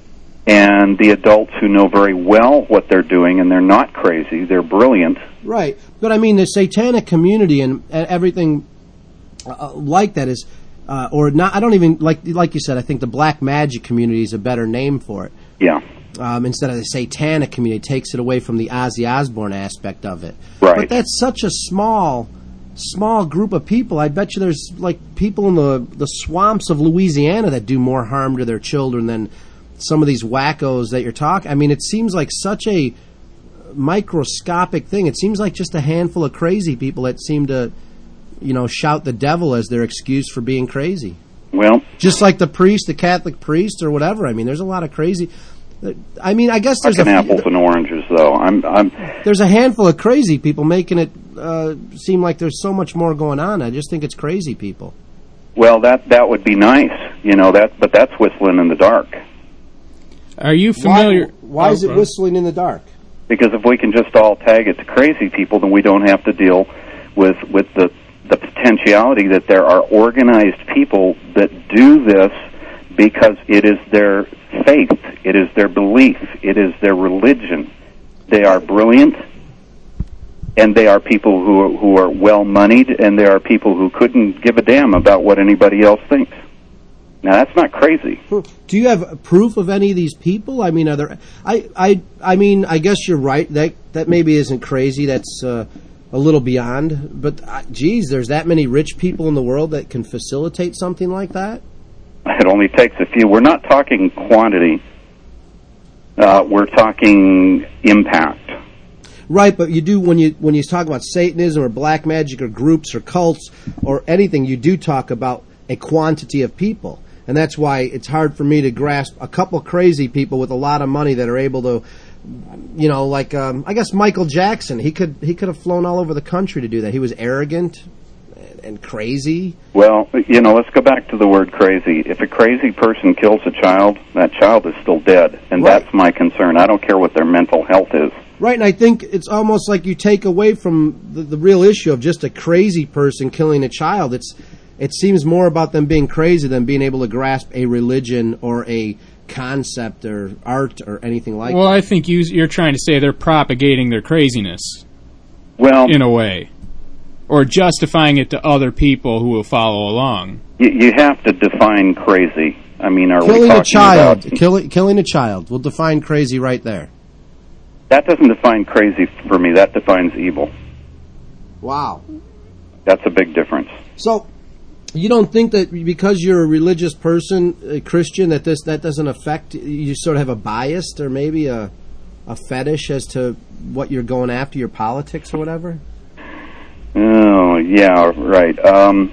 [SPEAKER 9] and the adults who know very well what they're doing, and they're not crazy, they're brilliant.
[SPEAKER 11] Right, but I mean, the satanic community and everything uh, like that is... Uh, or not, I don't even, like like you said, I think the black magic community is a better name for it.
[SPEAKER 9] Yeah.
[SPEAKER 11] Um, instead of the satanic community, it takes it away from the Ozzy Osbourne aspect of it.
[SPEAKER 9] Right.
[SPEAKER 11] But that's such a small, small group of people. I bet you there's, like, people in the, the swamps of Louisiana that do more harm to their children than some of these wackos that you're talking. I mean, it seems like such a microscopic thing. It seems like just a handful of crazy people that seem to... you know, shout the devil as their excuse for being crazy.
[SPEAKER 9] Well... Just
[SPEAKER 11] like the priest, the Catholic priest, or whatever. I mean, there's a lot of crazy... I mean, I guess there's...
[SPEAKER 9] Like
[SPEAKER 11] a
[SPEAKER 9] apples and oranges, though. I'm, I'm...
[SPEAKER 11] There's a handful of crazy people making it uh, seem like there's so much more going on. I just think it's crazy people.
[SPEAKER 9] Well, that that would be nice, you know, that, but that's whistling in the dark.
[SPEAKER 10] Are you familiar...
[SPEAKER 11] Why, why is it whistling in the dark?
[SPEAKER 9] Because if we can just all tag it to crazy people, then we don't have to deal with, with the... the potentiality that there are organized people that do this because it is their faith, it is their belief, it is their religion. They are brilliant, and they are people who are, who are well-moneyed, and there are people who couldn't give a damn about what anybody else thinks. Now, that's not crazy.
[SPEAKER 11] Do you have proof of any of these people? I mean, are there... I, I, I mean, I guess you're right. That, that maybe isn't crazy. That's... Uh, a little beyond, but uh, geez, there's that many rich people in the world that can facilitate something like that?
[SPEAKER 9] It only takes a few. We're not talking quantity. Uh, we're talking impact.
[SPEAKER 11] Right, but you do, when you when you talk about Satanism or black magic or groups or cults or anything, you do talk about a quantity of people. And that's why it's hard for me to grasp a couple crazy people with a lot of money that are able to, you know, like um, I guess Michael Jackson. He could he could have flown all over the country to do that. He was arrogant and, and crazy.
[SPEAKER 9] Well, you know, let's go back to the word crazy. If a crazy person kills a child, that child is still dead, and right. That's my concern. I don't care what their mental health is.
[SPEAKER 11] Right, and I think it's almost like you take away from the, the real issue of just a crazy person killing a child. It's it seems more about them being crazy than being able to grasp a religion or a concept or art or anything like
[SPEAKER 10] well,
[SPEAKER 11] that.
[SPEAKER 10] Well, I think you, you're trying to say they're propagating their craziness.
[SPEAKER 9] Well,
[SPEAKER 10] in a way. Or justifying it to other people who will follow along.
[SPEAKER 9] You, you have to define crazy. I mean, are
[SPEAKER 11] killing
[SPEAKER 9] we talking
[SPEAKER 11] a child,
[SPEAKER 9] about...
[SPEAKER 11] Kill, killing a child. We'll define crazy right there.
[SPEAKER 9] That doesn't define crazy for me. That defines evil.
[SPEAKER 11] Wow.
[SPEAKER 9] That's a big difference.
[SPEAKER 11] So... You don't think that because you're a religious person, a Christian, that this that doesn't affect you? Sort of have a bias or maybe a a fetish as to what you're going after, your politics or whatever?
[SPEAKER 9] Oh yeah, right. Um,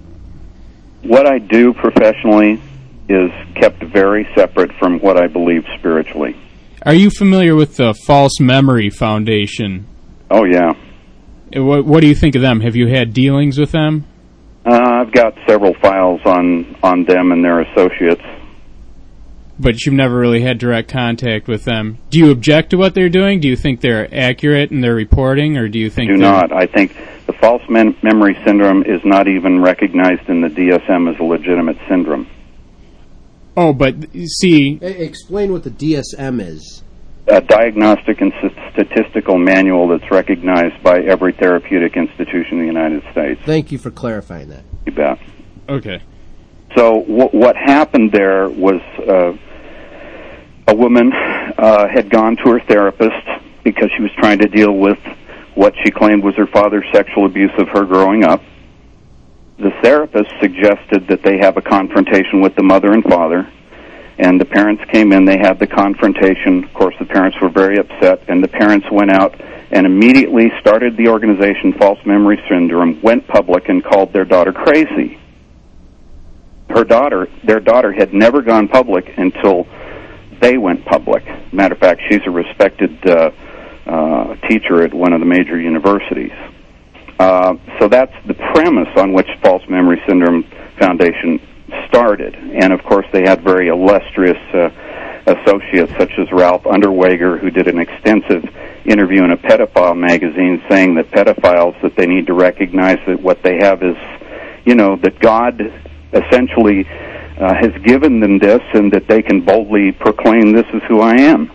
[SPEAKER 9] what I do professionally is kept very separate from what I believe spiritually.
[SPEAKER 10] Are you familiar with the False Memory Foundation?
[SPEAKER 9] Oh, yeah.
[SPEAKER 10] What, what do you think of them? Have you had dealings with them?
[SPEAKER 9] Uh, I've got several files on, on them and their associates.
[SPEAKER 10] But you've never really had direct contact with them. Do you object to what they're doing? Do you think they're accurate in their reporting, or do you think
[SPEAKER 9] do
[SPEAKER 10] they're...
[SPEAKER 9] not. I think the false mem- memory syndrome is not even recognized in the D S M as a legitimate syndrome.
[SPEAKER 10] Oh, but see...
[SPEAKER 11] Hey, explain what the D S M is.
[SPEAKER 9] A diagnostic and statistical manual that's recognized by every therapeutic institution in the United States.
[SPEAKER 11] Thank you for clarifying that.
[SPEAKER 9] You bet.
[SPEAKER 10] Okay.
[SPEAKER 9] So w- what happened there was uh, a woman uh, had gone to her therapist because she was trying to deal with what she claimed was her father's sexual abuse of her growing up. The therapist suggested that they have a confrontation with the mother and father, and the parents came in, they had the confrontation. Of course, the parents were very upset, and the parents went out and immediately started the organization False Memory Syndrome, went public, and called their daughter crazy. Her daughter, their daughter had never gone public until they went public. Matter of fact, she's a respected uh, uh, teacher at one of the major universities. Uh, so that's the premise on which False Memory Syndrome Foundation started. And, of course, they had very illustrious uh, associates such as Ralph Underweger, who did an extensive interview in a pedophile magazine saying that pedophiles, that they need to recognize that what they have is, you know, that God essentially uh, has given them this and that they can boldly proclaim, this is who I am.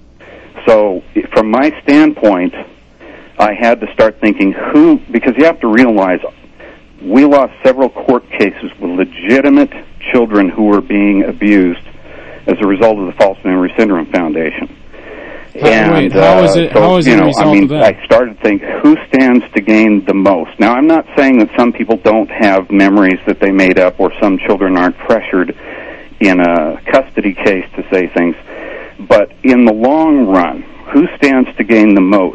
[SPEAKER 9] So from my standpoint, I had to start thinking who, because you have to realize we lost several court cases with legitimate children who were being abused as a result of the False Memory Syndrome Foundation.
[SPEAKER 10] How,
[SPEAKER 9] and
[SPEAKER 10] wait, how is it,
[SPEAKER 9] uh, so,
[SPEAKER 10] how is it
[SPEAKER 9] you know,
[SPEAKER 10] a result
[SPEAKER 9] I mean,
[SPEAKER 10] of that?
[SPEAKER 9] I started to think, who stands to gain the most? Now, I'm not saying that some people don't have memories that they made up, or some children aren't pressured in a custody case to say things, but in the long run, who stands to gain the most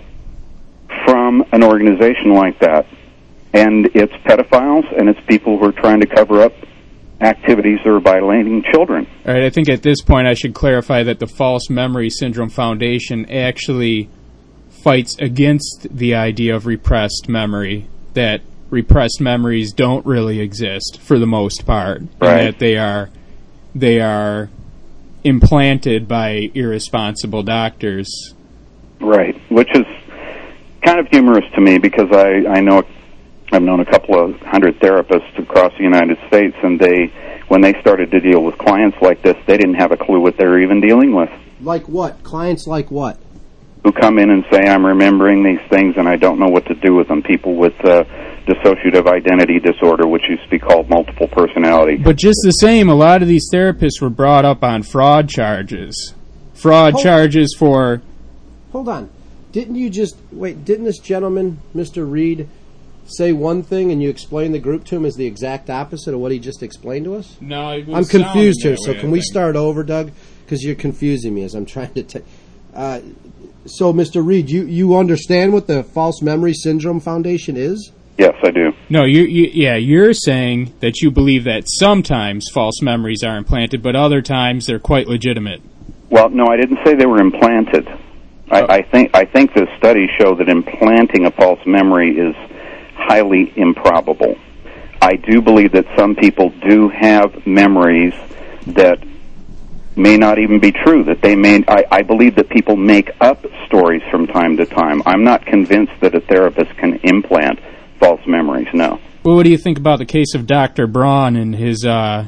[SPEAKER 9] from an organization like that? And it's pedophiles, and it's people who are trying to cover up activities that are violating children.
[SPEAKER 10] All right, I think at this point I should clarify that the False Memory Syndrome Foundation actually fights against the idea of repressed memory, that repressed memories don't really exist for the most part,
[SPEAKER 9] right,
[SPEAKER 10] and that they are they are implanted by irresponsible doctors.
[SPEAKER 9] Right, which is kind of humorous to me because I, I know I've known a couple of hundred therapists across the United States, and they, when they started to deal with clients like this, they didn't have a clue what they were even dealing with.
[SPEAKER 11] Like what? Clients like what?
[SPEAKER 9] Who come in and say, I'm remembering these things and I don't know what to do with them. People with uh, dissociative identity disorder, which used to be called multiple personality.
[SPEAKER 10] But just the same, a lot of these therapists were brought up on fraud charges. Fraud
[SPEAKER 11] Hold
[SPEAKER 10] charges for...
[SPEAKER 11] Hold on. Didn't you just... Wait, didn't this gentleman, Mister Reed, say one thing and you explained the group to him as the exact opposite of what he just explained to us?
[SPEAKER 10] No, it was
[SPEAKER 11] I'm confused here,
[SPEAKER 10] that
[SPEAKER 11] so
[SPEAKER 10] way,
[SPEAKER 11] can
[SPEAKER 10] I
[SPEAKER 11] we
[SPEAKER 10] think.
[SPEAKER 11] start over, Doug? Because you're confusing me as I'm trying to... T- uh, so, Mister Reed, you, you understand what the False Memory Syndrome Foundation is?
[SPEAKER 9] Yes, I do.
[SPEAKER 10] No, you, you, yeah, you're saying that you believe that sometimes false memories are implanted, but other times they're quite legitimate.
[SPEAKER 9] Well, no, I didn't say they were implanted. I,
[SPEAKER 10] Oh.
[SPEAKER 9] I think I think the studies show that implanting a false memory is highly improbable. I do believe that some people do have memories that may not even be true, that they may, I, I believe that people make up stories from time to time. I'm not convinced that a therapist can implant false memories, no.
[SPEAKER 10] Well, what do you think about the case of Doctor Braun and his uh,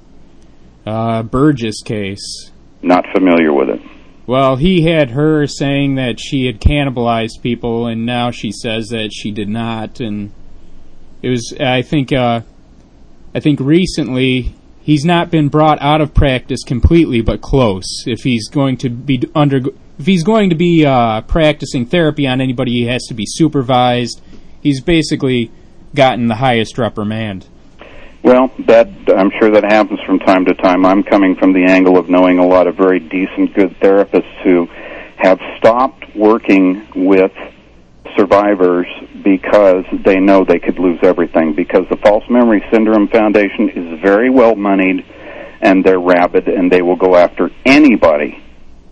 [SPEAKER 10] uh, Burgess case?
[SPEAKER 9] Not familiar with it.
[SPEAKER 10] Well, he had her saying that she had cannibalized people, and now she says that she did not. And it was, I think, uh, I think recently he's not been brought out of practice completely, but close. If he's going to be under, if he's going to be uh, practicing therapy on anybody, he has to be supervised. He's basically gotten the highest reprimand.
[SPEAKER 9] Well, that I'm sure that happens from time to time. I'm coming from the angle of knowing a lot of very decent, good therapists who have stopped working with survivors because they know they could lose everything, because the False Memory Syndrome Foundation is very well moneyed, and they're rabid, and they will go after anybody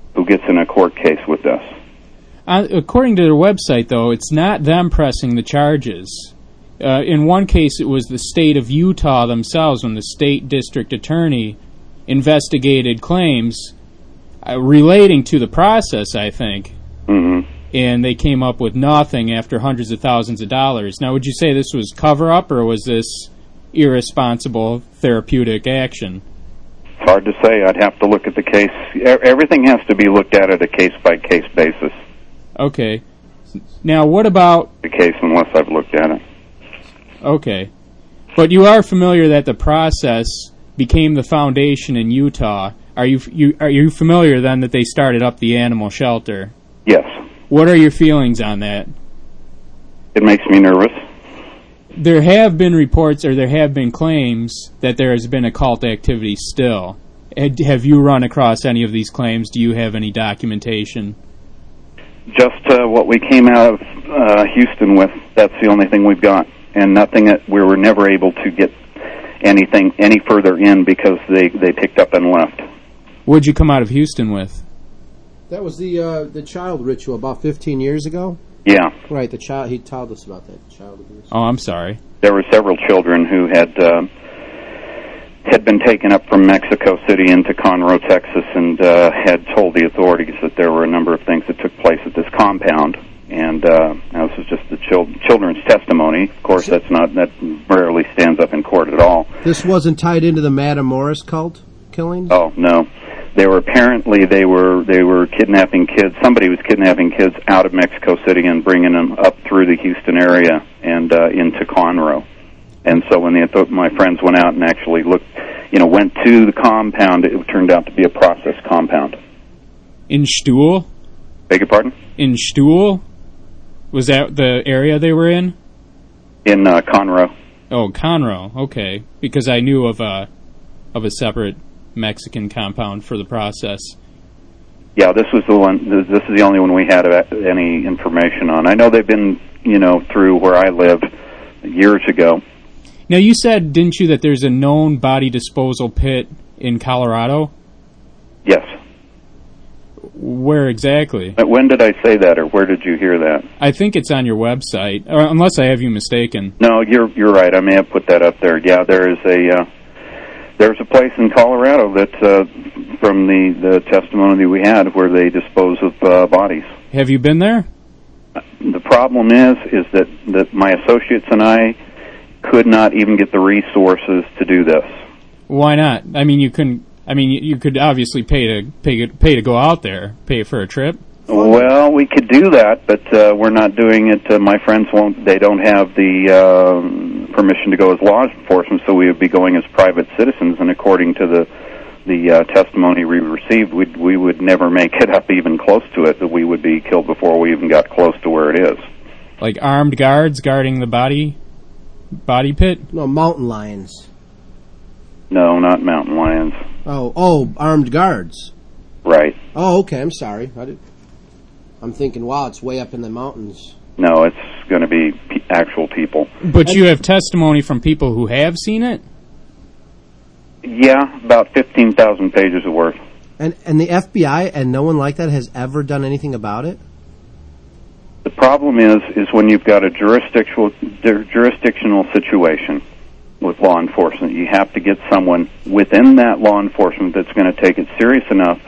[SPEAKER 9] who gets in a court case with this.
[SPEAKER 10] Uh, according to their website, though, it's not them pressing the charges. Uh, in one case, it was the state of Utah themselves when the state district attorney investigated claims uh, relating to the process, I think.
[SPEAKER 9] Mm-hmm.
[SPEAKER 10] And they came up with nothing after hundreds of thousands of dollars. Now, would you say this was cover-up, or was this irresponsible therapeutic action?
[SPEAKER 9] It's hard to say. I'd have to look at the case. E- Everything has to be looked at at a case-by-case basis.
[SPEAKER 10] Okay. Now, what about...
[SPEAKER 9] The case, unless I've looked at it.
[SPEAKER 10] Okay. But you are familiar that the process became the foundation in Utah. Are you, you are you familiar, then, that they started up the animal shelter?
[SPEAKER 9] Yes.
[SPEAKER 10] What are your feelings on that?
[SPEAKER 9] It makes me nervous.
[SPEAKER 10] There have been reports, or there have been claims, that there has been occult activity still. Have you run across any of these claims? Do you have any documentation?
[SPEAKER 9] Just uh, what we came out of uh, Houston with, that's the only thing we've got. And nothing that we were never able to get anything any further in because they, they picked up and left.
[SPEAKER 10] What'd you come out of Houston with?
[SPEAKER 11] That was the uh, the child ritual about fifteen years ago?
[SPEAKER 9] Yeah.
[SPEAKER 11] Right, the child. He told us about that, child abuse.
[SPEAKER 10] Oh, I'm sorry.
[SPEAKER 9] There were several children who had uh, had been taken up from Mexico City into Conroe, Texas, and uh, had told the authorities that there were a number of things that took place at this compound. And uh, now this is just the chil- children's testimony. Of course, that's not that rarely stands up in court at all.
[SPEAKER 11] This wasn't tied into the Madame Morris cult killings?
[SPEAKER 9] Oh no, they were apparently they were they were kidnapping kids. Somebody was kidnapping kids out of Mexico City and bringing them up through the Houston area and uh, into Conroe. And so when the my friends went out and actually looked, you know, went to the compound, it turned out to be a process compound.
[SPEAKER 10] In Stuhl?
[SPEAKER 9] Beg your pardon?
[SPEAKER 10] In Stuhl? Was that the area they were in?
[SPEAKER 9] In uh, Conroe.
[SPEAKER 10] Oh, Conroe. Okay, because I knew of a of a separate Mexican compound for the process.
[SPEAKER 9] Yeah, this was the one. This is the only one we had any information on. I know they've been, you know, through where I live years ago.
[SPEAKER 10] Now, you said, didn't you, that there's a known body disposal pit in Colorado?
[SPEAKER 9] Yes.
[SPEAKER 10] Where exactly?
[SPEAKER 9] When did I say that, or where did you hear that?
[SPEAKER 10] I think it's on your website, or unless I have you mistaken.
[SPEAKER 9] No, you're you're right. I may have put that up there. Yeah, there is a uh, there's a place in Colorado that, uh, from the, the testimony that we had, where they dispose of uh, bodies.
[SPEAKER 10] Have you been there?
[SPEAKER 9] The problem is, is that, that my associates and I could not even get the resources to do this.
[SPEAKER 10] Why not? I mean, you couldn't. I mean, you could obviously pay to pay pay to go out there, pay for a trip.
[SPEAKER 9] Well, we could do that, but uh, we're not doing it. Uh, my friends won't. They don't have the uh, permission to go as law enforcement, so we would be going as private citizens. And according to the the uh, testimony we received, we'd, we would never make it up even close to it. That we would be killed before we even got close to where it is.
[SPEAKER 10] Like armed guards guarding the body body pit?
[SPEAKER 11] No, mountain lions.
[SPEAKER 9] No, not mountain lions.
[SPEAKER 11] Oh, oh, armed guards.
[SPEAKER 9] Right.
[SPEAKER 11] Oh, okay. I'm sorry. I did. I'm thinking, wow, it's way up in the mountains.
[SPEAKER 9] No, it's going to be pe- actual people.
[SPEAKER 10] But you have testimony from people who have seen it?
[SPEAKER 9] Yeah, about fifteen thousand pages of worth.
[SPEAKER 11] And and the F B I and no one like that has ever done anything about it?
[SPEAKER 9] The problem is, is when you've got a jurisdictional jurisdictional situation with law enforcement, you have to get someone within that law enforcement that's going to take it serious enough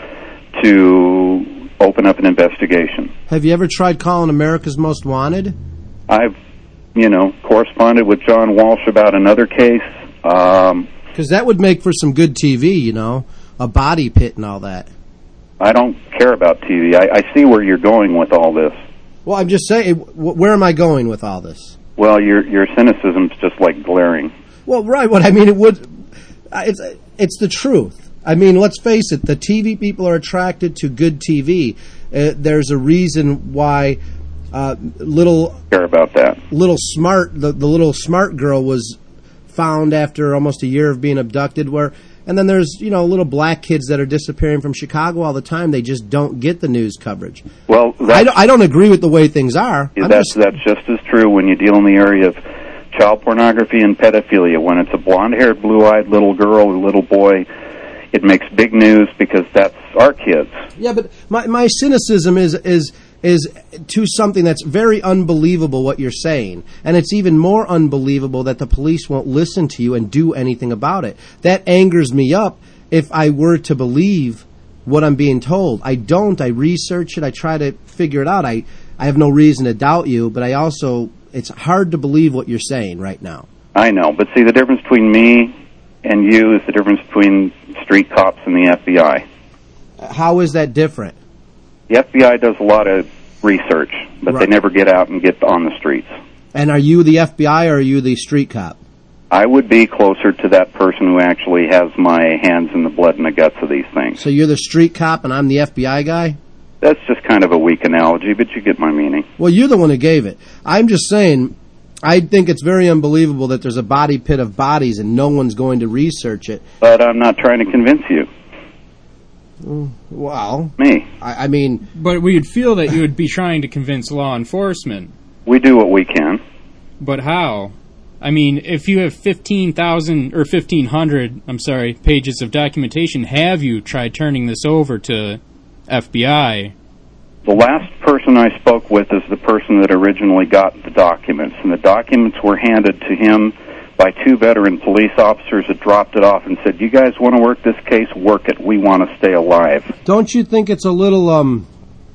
[SPEAKER 9] to open up an investigation.
[SPEAKER 11] Have you ever tried calling America's Most Wanted?
[SPEAKER 9] I've, you know, corresponded with John Walsh about another case. Um,
[SPEAKER 11] Because that would make for some good T V, you know, a body pit and all that.
[SPEAKER 9] I don't care about T V. I, I see where you're going with all this.
[SPEAKER 11] Well, I'm just saying, where am I going with all this?
[SPEAKER 9] Well, your your cynicism's just like glaring.
[SPEAKER 11] Well, right. What I mean, it would. It's it's the truth. I mean, let's face it. The T V people are attracted to good T V. Uh, there's a reason why uh, little
[SPEAKER 9] care about that.
[SPEAKER 11] Little smart the, the little smart girl was found after almost a year of being abducted. Where and then there's you know little black kids that are disappearing from Chicago all the time. They just don't get the news coverage.
[SPEAKER 9] Well,
[SPEAKER 11] I don't, I don't agree with the way things are.
[SPEAKER 9] Yeah, that's just, that's just as true when you deal in the area of child pornography and pedophilia. When it's a blonde-haired, blue-eyed little girl or little boy, it makes big news because that's our kids.
[SPEAKER 11] Yeah, but my my cynicism is is is to something that's very unbelievable what you're saying, and it's even more unbelievable that the police won't listen to you and do anything about it. That angers me up if I were to believe what I'm being told. I don't. I research it. I try to figure it out. I I have no reason to doubt you, but I also, it's hard to believe what you're saying right now.
[SPEAKER 9] I know, but see, the difference between me and you is the difference between street cops and the F B I.
[SPEAKER 11] How is that different?
[SPEAKER 9] The F B I does a lot of research, but right. they never get out and get on the streets.
[SPEAKER 11] And are you the F B I or are you the street cop?
[SPEAKER 9] I would be closer to that person who actually has my hands in the blood and the guts of these things.
[SPEAKER 11] So you're the street cop and I'm the F B I guy?
[SPEAKER 9] That's just kind of a weak analogy, but you get my meaning.
[SPEAKER 11] Well, you're the one who gave it. I'm just saying, I think it's very unbelievable that there's a body pit of bodies and no one's going to research it.
[SPEAKER 9] But I'm not trying to convince you.
[SPEAKER 11] Well,
[SPEAKER 9] me.
[SPEAKER 11] I, I mean...
[SPEAKER 10] But we'd feel that you would be trying to convince law enforcement.
[SPEAKER 9] We do what we can.
[SPEAKER 10] But how? I mean, if you have fifteen thousand, or fifteen hundred, I'm sorry, pages of documentation, have you tried turning this over to F B I?
[SPEAKER 9] The last person I spoke with is the person that originally got the documents, and the documents were handed to him by two veteran police officers that dropped it off and said, you guys want to work this case, work it, we want to stay alive.
[SPEAKER 11] Don't you think it's a little um,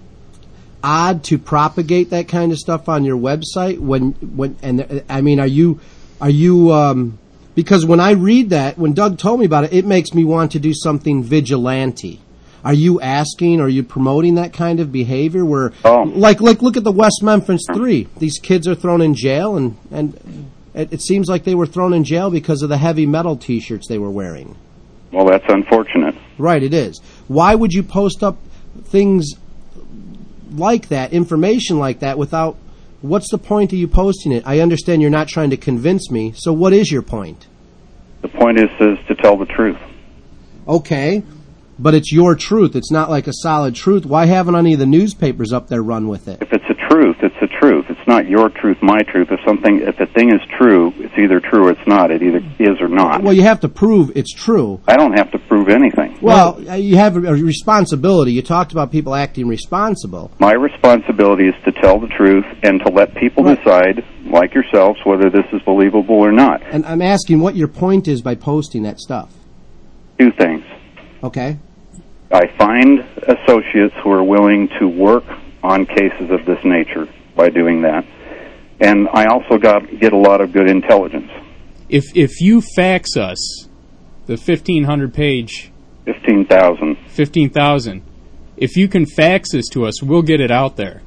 [SPEAKER 11] odd to propagate that kind of stuff on your website? When, when, and I mean, are you, are you, um, because when I read that, when Doug told me about it, it makes me want to do something vigilante. Are you asking, are you promoting that kind of behavior where,
[SPEAKER 9] oh.
[SPEAKER 11] like, like, look at the West Memphis Three. These kids are thrown in jail, and, and it, it seems like they were thrown in jail because of the heavy metal T-shirts they were wearing.
[SPEAKER 9] Well, that's unfortunate.
[SPEAKER 11] Right, it is. Why would you post up things like that, information like that, without, what's the point of you posting it? I understand you're not trying to convince me, so what is your point?
[SPEAKER 9] The point is, is to tell the truth.
[SPEAKER 11] Okay. But it's your truth. It's not like a solid truth. Why haven't any of the newspapers up there run with it?
[SPEAKER 9] If it's a truth, it's a truth. It's not your truth, my truth. If something, if a thing is true, it's either true or it's not. It either is or not.
[SPEAKER 11] Well, you have to prove it's true.
[SPEAKER 9] I don't have to prove anything.
[SPEAKER 11] Well, you have a responsibility. You talked about people acting responsible.
[SPEAKER 9] My responsibility is to tell the truth and to let people right. decide, like yourselves, whether this is believable or not.
[SPEAKER 11] And I'm asking what your point is by posting that stuff.
[SPEAKER 9] Two things.
[SPEAKER 11] Okay.
[SPEAKER 9] I find associates who are willing to work on cases of this nature by doing that. And I also got get a lot of good intelligence.
[SPEAKER 10] If if you fax us the fifteen hundred page...
[SPEAKER 9] fifteen thousand.
[SPEAKER 10] fifteen thousand. If you can fax this to us, we'll get it out there.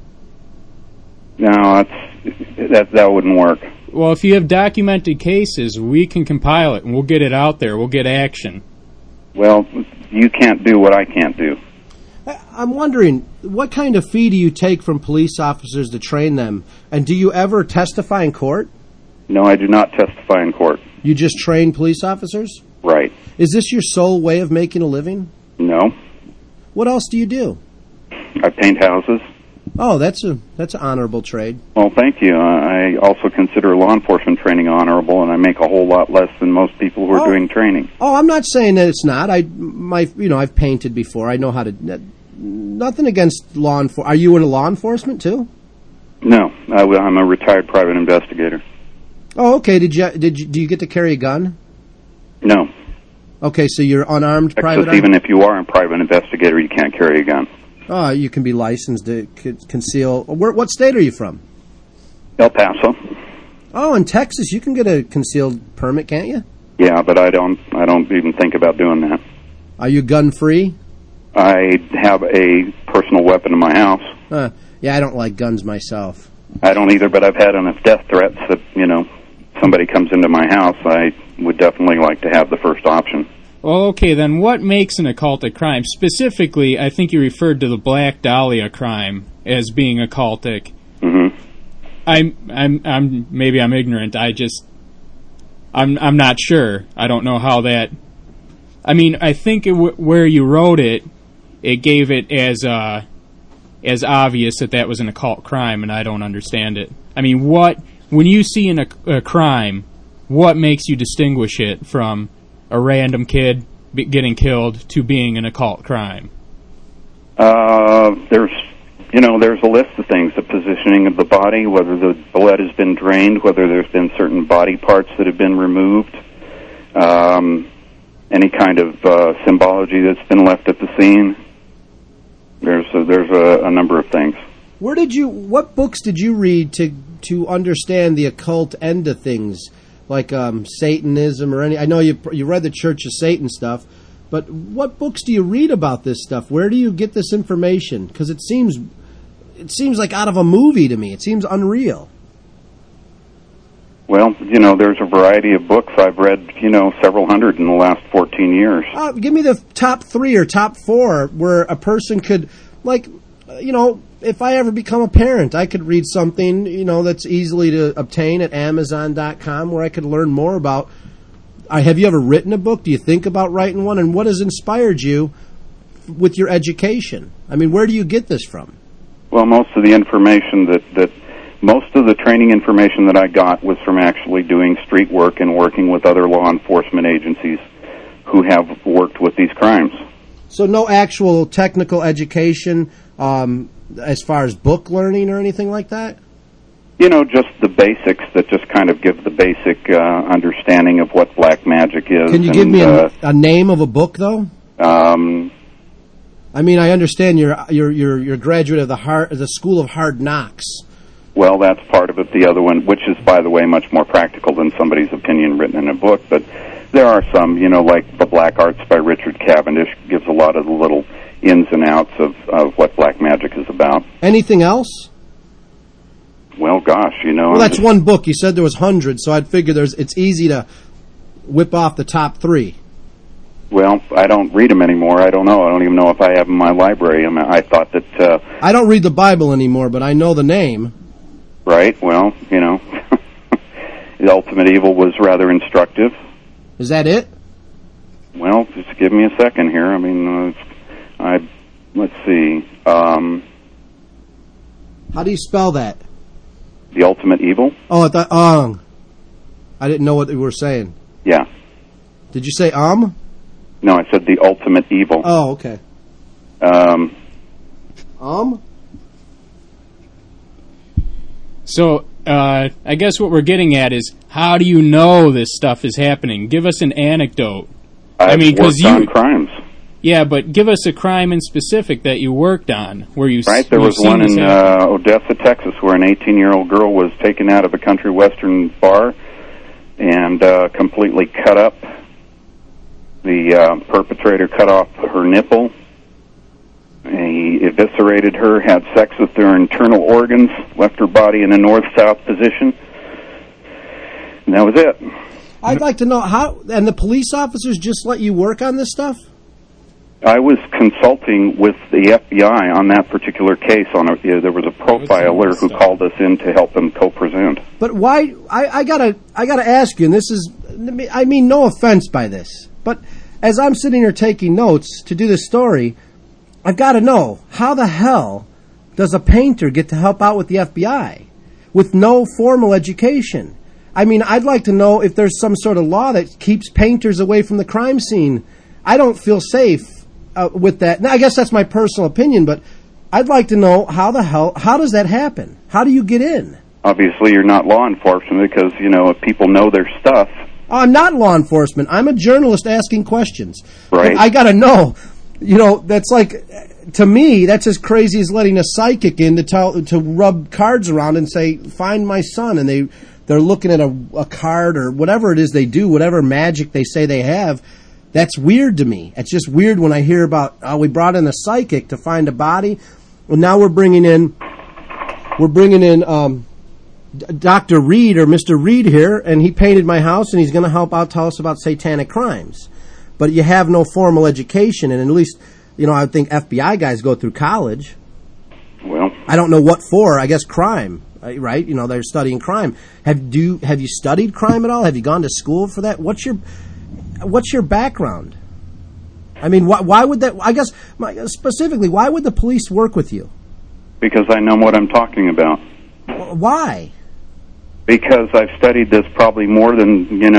[SPEAKER 9] No, that's, that, that wouldn't work.
[SPEAKER 10] Well, if you have documented cases, we can compile it and we'll get it out there. We'll get action.
[SPEAKER 9] Well, you can't do what I can't do.
[SPEAKER 11] I'm wondering, what kind of fee do you take from police officers to train them? And do you ever testify in court?
[SPEAKER 9] No, I do not testify in court.
[SPEAKER 11] You just train police officers?
[SPEAKER 9] Right.
[SPEAKER 11] Is this your sole way of making a living?
[SPEAKER 9] No.
[SPEAKER 11] What else do you do?
[SPEAKER 9] I paint houses.
[SPEAKER 11] Oh, that's a that's an honorable trade.
[SPEAKER 9] Well, thank you. Uh, I also consider law enforcement training honorable, and I make a whole lot less than most people who are
[SPEAKER 11] oh.
[SPEAKER 9] doing training.
[SPEAKER 11] Oh, I'm not saying that it's not. I my you know I've painted before. I know how to. Uh, nothing against law enforcement. Are you in law enforcement too?
[SPEAKER 9] No, I, I'm a retired private investigator.
[SPEAKER 11] Oh, okay. Did you did you, do you get to carry a gun?
[SPEAKER 9] No.
[SPEAKER 11] Okay, so you're unarmed private.
[SPEAKER 9] Because even if you are a private investigator, you can't carry a gun.
[SPEAKER 11] Oh, you can be licensed to conceal. Where, what state are you from?
[SPEAKER 9] El Paso.
[SPEAKER 11] Oh, in Texas, you can get a concealed permit, can't you?
[SPEAKER 9] Yeah, but I don't. I don't even think about doing that.
[SPEAKER 11] Are you gun free?
[SPEAKER 9] I have a personal weapon in my house.
[SPEAKER 11] Uh, yeah, I don't like guns myself.
[SPEAKER 9] I don't either, but I've had enough death threats that, you know, somebody comes into my house, I would definitely like to have the first option.
[SPEAKER 10] Well, okay, then what makes an occultic crime? Specifically, I think you referred to the Black Dahlia crime as being occultic.
[SPEAKER 9] Mm-hmm.
[SPEAKER 10] I'm, I'm, I'm, maybe I'm ignorant. I just, I'm, I'm not sure. I don't know how that. I mean, I think it w- where you wrote it, it gave it as, uh, as obvious that that was an occult crime, and I don't understand it. I mean, what when you see an, a, a crime, what makes you distinguish it from a random kid be getting killed to being an occult crime?
[SPEAKER 9] Uh, there's, you know, there's a list of things: the positioning of the body, whether the blood has been drained, whether there's been certain body parts that have been removed, um, any kind of uh, symbology that's been left at the scene. There's a, there's a, a number of things.
[SPEAKER 11] Where did you? What books did you read to to understand the occult end of things, like um, Satanism or any? I know you you read the Church of Satan stuff, but what books do you read about this stuff? Where do you get this information? Because it seems it seems like out of a movie to me. It seems unreal.
[SPEAKER 9] Well, you know, there's a variety of books I've read. You know, several hundred in the last fourteen years.
[SPEAKER 11] Uh, give me the top three or top four where a person could, like, you know, if I ever become a parent, I could read something, you know, that's easily to obtain at Amazon dot com where I could learn more about. Uh, have you ever written a book? Do you think about writing one? And what has inspired you with your education? I mean, where do you get this from?
[SPEAKER 9] Well, most of the information that, that most of the training information that I got was from actually doing street work and working with other law enforcement agencies who have worked with these crimes.
[SPEAKER 11] So no actual technical education um, as far as book learning or anything like that?
[SPEAKER 9] You know, just the basics that just kind of give the basic uh, understanding of what black magic is.
[SPEAKER 11] Can you
[SPEAKER 9] and,
[SPEAKER 11] give me a,
[SPEAKER 9] uh,
[SPEAKER 11] a name of a book, though?
[SPEAKER 9] Um,
[SPEAKER 11] I mean, I understand you're you're you're, you're a graduate of the hard, the School of Hard Knocks.
[SPEAKER 9] Well, that's part of it. The other one, which is, by the way, much more practical than somebody's opinion written in a book, but there are some, you know, like The Black Arts by Richard Cavendish gives a lot of the little ins and outs of, of what black magic is about.
[SPEAKER 11] Anything else?
[SPEAKER 9] Well, gosh, you know.
[SPEAKER 11] Well, that's just one book. You said there was hundreds, so I'd figure there's it's easy to whip off the top three.
[SPEAKER 9] Well, I don't read them anymore. I don't know. I don't even know if I have them in my library. I mean, I thought that... Uh,
[SPEAKER 11] I don't read the Bible anymore, but I know the name.
[SPEAKER 9] Right, well, you know, The Ultimate Evil was rather instructive.
[SPEAKER 11] Is that it?
[SPEAKER 9] Well, just give me a second here. I mean, uh, I let's see. Um,
[SPEAKER 11] How do you spell that?
[SPEAKER 9] The Ultimate Evil?
[SPEAKER 11] Oh, I thought, um. I didn't know what you were saying.
[SPEAKER 9] Yeah.
[SPEAKER 11] Did you say um?
[SPEAKER 9] No, I said The Ultimate Evil.
[SPEAKER 11] Oh, okay.
[SPEAKER 9] Um.
[SPEAKER 11] Um?
[SPEAKER 10] So, uh, I guess what we're getting at is, how do you know this stuff is happening? Give us an anecdote.
[SPEAKER 9] I've
[SPEAKER 10] I mean,
[SPEAKER 9] worked
[SPEAKER 10] you,
[SPEAKER 9] on crimes.
[SPEAKER 10] Yeah, but give us a crime in specific that you worked on, where you
[SPEAKER 9] right. There was one in uh, Odessa, Texas, where an eighteen-year-old girl was taken out of a country western bar and uh, completely cut up. The uh, perpetrator cut off her nipple. He eviscerated her, had sex with her internal organs, left her body in a north-south position, and that was it.
[SPEAKER 11] I'd like to know how, and the police officers just let you work on this stuff?
[SPEAKER 9] I was consulting with the F B I on that particular case. On a, yeah, there was a profiler who called us in to help them co-present.
[SPEAKER 11] But why? I, I gotta, I gotta ask you. And this is, I mean, no offense by this, but as I'm sitting here taking notes to do this story, I've got to know, how the hell does a painter get to help out with the F B I with no formal education? I mean, I'd like to know if there's some sort of law that keeps painters away from the crime scene. I don't feel safe uh, with that. Now, I guess that's my personal opinion, but I'd like to know how the hell, how does that happen? How do you get in?
[SPEAKER 9] Obviously, you're not law enforcement because, you know, if people know their stuff.
[SPEAKER 11] I'm not law enforcement. I'm a journalist asking questions.
[SPEAKER 9] Right.
[SPEAKER 11] I got to know. You know, that's like, to me, that's as crazy as letting a psychic in to tell, to rub cards around and say, find my son. And they, they're looking at a, a card or whatever it is they do, whatever magic they say they have. That's weird to me. It's just weird when I hear about, oh, we brought in a psychic to find a body. Well, now we're bringing in, we're bringing in, um, Doctor Reed or Mister Reed here, and he painted my house and he's going to help out, tell us about satanic crimes. But you have no formal education, and at least, you know, I think F B I guys go through college.
[SPEAKER 9] Well,
[SPEAKER 11] I don't know what for. I guess crime, right? You know, they're studying crime. Have do you, have you studied crime at all? Have you gone to school for that? What's your what's your background? I mean, why, why would that? I guess my, specifically, why would the police work with you?
[SPEAKER 9] Because I know what I'm talking about.
[SPEAKER 11] Why?
[SPEAKER 9] Because I've studied this probably more than, you know,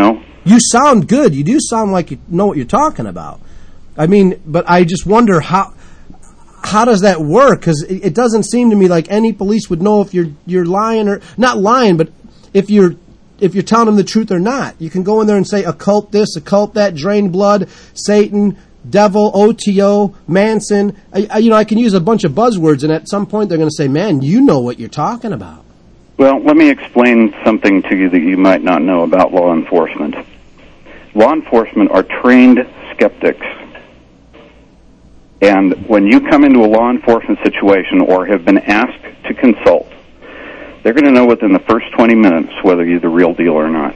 [SPEAKER 11] You sound good. You do sound like you know what you're talking about. I mean, but I just wonder how how does that work? Because it, it doesn't seem to me like any police would know if you're you're lying or not lying, but if you're if you're telling them the truth or not. You can go in there and say occult this, occult that, drain blood, Satan, devil, O T O, Manson. I, I, you know, I can use a bunch of buzzwords, and at some point they're going to say, "Man, you know what you're talking about."
[SPEAKER 9] Well, let me explain something to you that you might not know about law enforcement. Law enforcement are trained skeptics. And when you come into a law enforcement situation or have been asked to consult, they're going to know within the first twenty minutes whether you're the real deal or not.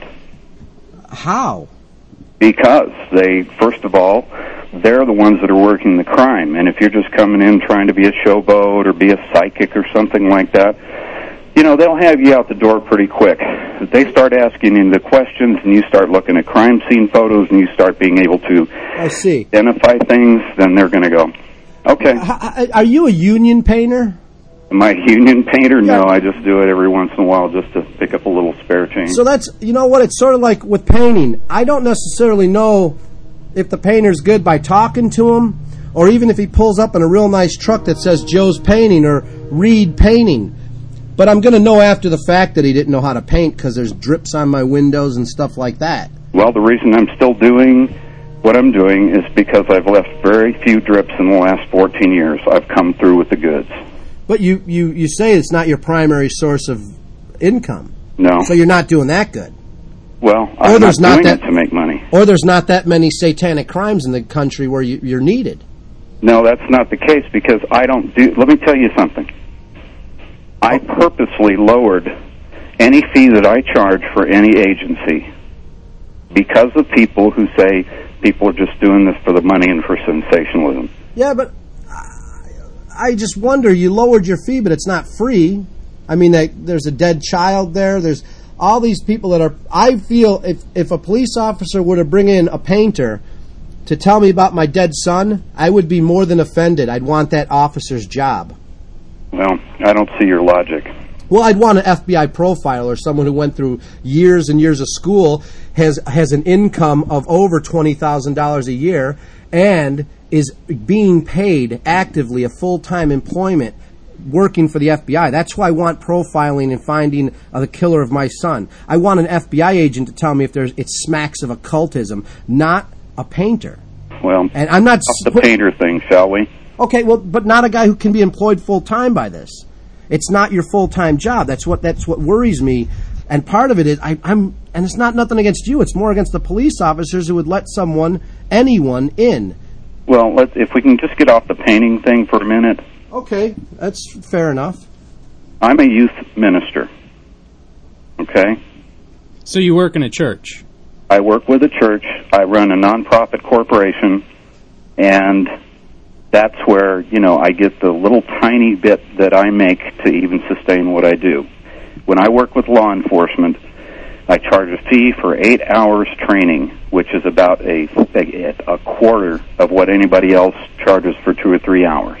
[SPEAKER 11] How?
[SPEAKER 9] Because they, first of all, they're the ones that are working the crime. And if you're just coming in trying to be a showboat or be a psychic or something like that, you know, they'll have you out the door pretty quick. If they start asking you the questions and you start looking at crime scene photos and you start being able to
[SPEAKER 11] I see.
[SPEAKER 9] identify things, then they're going to go, okay.
[SPEAKER 11] H- are you a union painter?
[SPEAKER 9] Am I a union painter? Yeah. No, I just do it every once in a while just to pick up a little spare change.
[SPEAKER 11] So that's, you know what, it's sort of like with painting. I don't necessarily know if the painter's good by talking to him, or even if he pulls up in a real nice truck that says Joe's Painting or Reed Painting. But I'm going to know after the fact that he didn't know how to paint because there's drips on my windows and stuff like that.
[SPEAKER 9] Well, the reason I'm still doing what I'm doing is because I've left very few drips in the last fourteen years. I've come through with the goods.
[SPEAKER 11] But you, you, you say it's not your primary source of income.
[SPEAKER 9] No.
[SPEAKER 11] So you're not doing that good.
[SPEAKER 9] Well, I'm
[SPEAKER 11] or there's
[SPEAKER 9] not doing
[SPEAKER 11] not that,
[SPEAKER 9] it to make money.
[SPEAKER 11] Or there's not that many satanic crimes in the country where you, you're needed.
[SPEAKER 9] No, that's not the case because I don't do... Let me tell you something. I purposely lowered any fee that I charge for any agency because of people who say people are just doing this for the money and for sensationalism.
[SPEAKER 11] Yeah, but I just wonder, you lowered your fee, but it's not free. I mean, there's a dead child there. There's all these people that are... I feel if, if a police officer were to bring in a painter to tell me about my dead son, I would be more than offended. I'd want that officer's job.
[SPEAKER 9] Well, I don't see your logic.
[SPEAKER 11] Well, I'd want an F B I profiler, someone who went through years and years of school, has has an income of over twenty thousand dollars a year, and is being paid actively a full-time employment working for the F B I. That's who I want profiling and finding uh, the killer of my son. I want an F B I agent to tell me if there's it smacks of occultism, not a painter.
[SPEAKER 9] Well,
[SPEAKER 11] and I'm not
[SPEAKER 9] off the put, painter thing, shall we?
[SPEAKER 11] Okay, well, but not a guy who can be employed full-time by this. It's not your full-time job. That's what that's what worries me. And part of it is, I, I'm, and it's not nothing against you. It's more against the police officers who would let someone, anyone, in.
[SPEAKER 9] Well, let's, if we can just get off the painting thing for a minute.
[SPEAKER 11] Okay, that's fair enough.
[SPEAKER 9] I'm a youth minister. Okay?
[SPEAKER 10] So you work in a church?
[SPEAKER 9] I work with a church. I run a nonprofit corporation, and that's where, you know, I get the little tiny bit that I make to even sustain what I do. When I work with law enforcement, I charge a fee for eight hours training, which is about a, a, a quarter of what anybody else charges for two or three hours.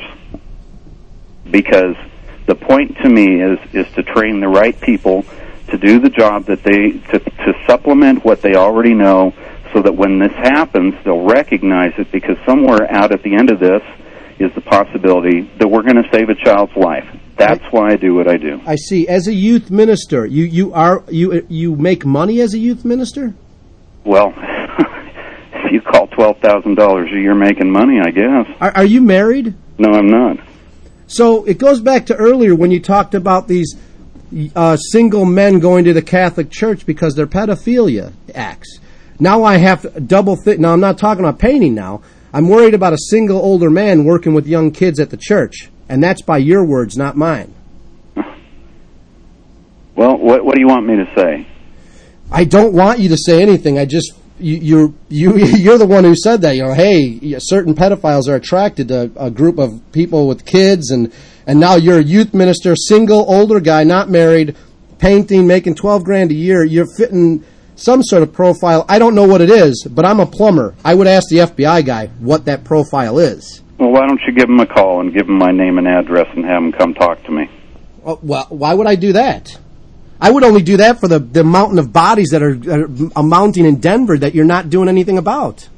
[SPEAKER 9] Because the point to me is, is to train the right people to do the job that they, to, to supplement what they already know, so that when this happens, they'll recognize it, because somewhere out at the end of this is the possibility that we're going to save a child's life. That's why I do what I do.
[SPEAKER 11] I see. As a youth minister, you, you are you you make money as a youth minister?
[SPEAKER 9] Well, if you call twelve thousand dollars a year making money, I guess.
[SPEAKER 11] Are, are you married?
[SPEAKER 9] No, I'm not.
[SPEAKER 11] So it goes back to earlier when you talked about these uh, single men going to the Catholic Church because they're pedophilia acts. Now I have to double think. Now I'm not talking about painting now. I'm worried about a single older man working with young kids at the church. And that's by your words, not mine.
[SPEAKER 9] Well, what, what do you want me to say?
[SPEAKER 11] I don't want you to say anything. I just you you're you you're the one who said that. You know, hey, certain pedophiles are attracted to a group of people with kids, and and now you're a youth minister, single, older guy, not married, painting, making twelve grand a year. You're fitting some sort of profile. I don't know what it is, but I'm a plumber. I would ask the F B I guy what that profile is.
[SPEAKER 9] Well, why don't you give him a call and give him my name and address and have him come talk to me?
[SPEAKER 11] Well, why would I do that? I would only do that for the, the mountain of bodies that are, are amounting in Denver that you're not doing anything about.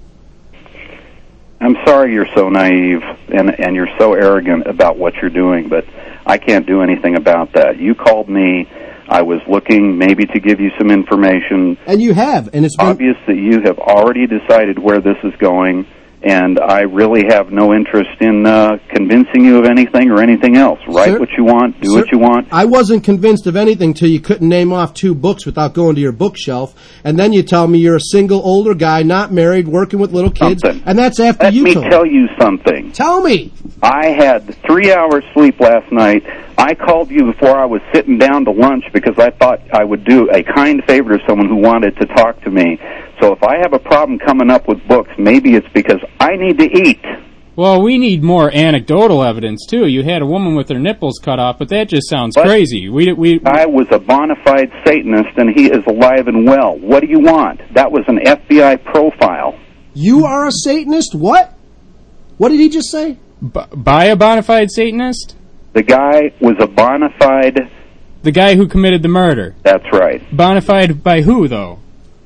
[SPEAKER 9] I'm sorry you're so naive and and you're so arrogant about what you're doing, but I can't do anything about that. You called me. I was looking maybe to give you some information.
[SPEAKER 11] And you have, and it's been
[SPEAKER 9] obvious that you have already decided where this is going, and I really have no interest in uh, convincing you of anything or anything else. Write
[SPEAKER 11] Sir,
[SPEAKER 9] what you want, do
[SPEAKER 11] sir,
[SPEAKER 9] what you want.
[SPEAKER 11] I wasn't convinced of anything till you couldn't name off two books without going to your bookshelf, and then you tell me you're a single older guy, not married, working with little kids,
[SPEAKER 9] Something.
[SPEAKER 11] and that's after
[SPEAKER 9] Let
[SPEAKER 11] you
[SPEAKER 9] me
[SPEAKER 11] told
[SPEAKER 9] tell you something.
[SPEAKER 11] Tell me.
[SPEAKER 9] I had three hours sleep last night. I called you before I was sitting down to lunch because I thought I would do a kind favor to someone who wanted to talk to me. So if I have a problem coming up with books, maybe it's because I need to eat.
[SPEAKER 10] Well, we need more anecdotal evidence, too. You had a woman with her nipples cut off, but that just sounds
[SPEAKER 9] But
[SPEAKER 10] crazy. We, we,
[SPEAKER 9] I was a bona fide Satanist, and he is alive and well. What do you want? That was an F B I profile.
[SPEAKER 11] You are a Satanist? What? What did he just say?
[SPEAKER 10] B- by a bona fide Satanist?
[SPEAKER 9] The guy was a bona fide...
[SPEAKER 10] The guy who committed the murder?
[SPEAKER 9] That's right.
[SPEAKER 10] Bona fide by who, though?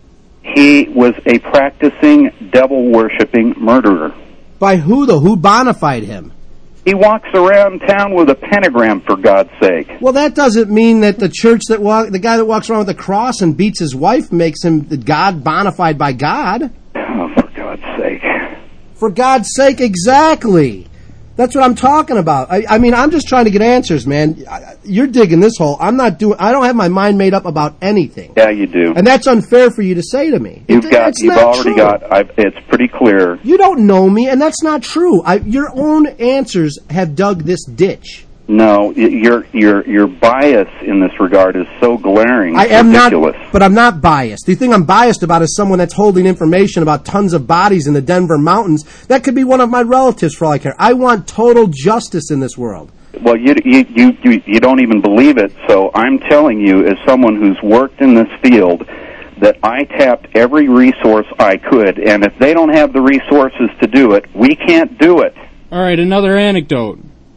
[SPEAKER 9] He was a practicing, devil-worshipping murderer.
[SPEAKER 11] By who, though? Who bona fide him?
[SPEAKER 9] He walks around town with a pentagram, for God's sake.
[SPEAKER 11] Well, that doesn't mean that the church that walk, the guy that walks around with a cross and beats his wife makes him God bona fide by God.
[SPEAKER 9] Oh, for God's sake.
[SPEAKER 11] For God's sake, exactly. That's what I'm talking about. I, I mean, I'm just trying to get answers, man. I, you're digging this hole. I'm not doing. I don't have my mind made up about anything.
[SPEAKER 9] Yeah, you do.
[SPEAKER 11] And that's unfair for you to say to me.
[SPEAKER 9] You've
[SPEAKER 11] It-
[SPEAKER 9] got.
[SPEAKER 11] it's
[SPEAKER 9] You've
[SPEAKER 11] not
[SPEAKER 9] already
[SPEAKER 11] true.
[SPEAKER 9] got. I've, it's pretty clear.
[SPEAKER 11] You don't know me, and that's not true. I, your own answers have dug this ditch.
[SPEAKER 9] No, y- your your your bias in this regard is so glaring.
[SPEAKER 11] I
[SPEAKER 9] It's
[SPEAKER 11] am
[SPEAKER 9] ridiculous.
[SPEAKER 11] not, but I'm not biased. The thing I'm biased about is someone that's holding information about tons of bodies in the Denver mountains. That could be one of my relatives for all I care. I want total justice in this world.
[SPEAKER 9] Well, you, you you you you don't even believe it. So I'm telling you, as someone who's worked in this field, that I tapped every resource I could, and if they don't have the resources to do it, we can't do it.
[SPEAKER 10] All right, another anecdote.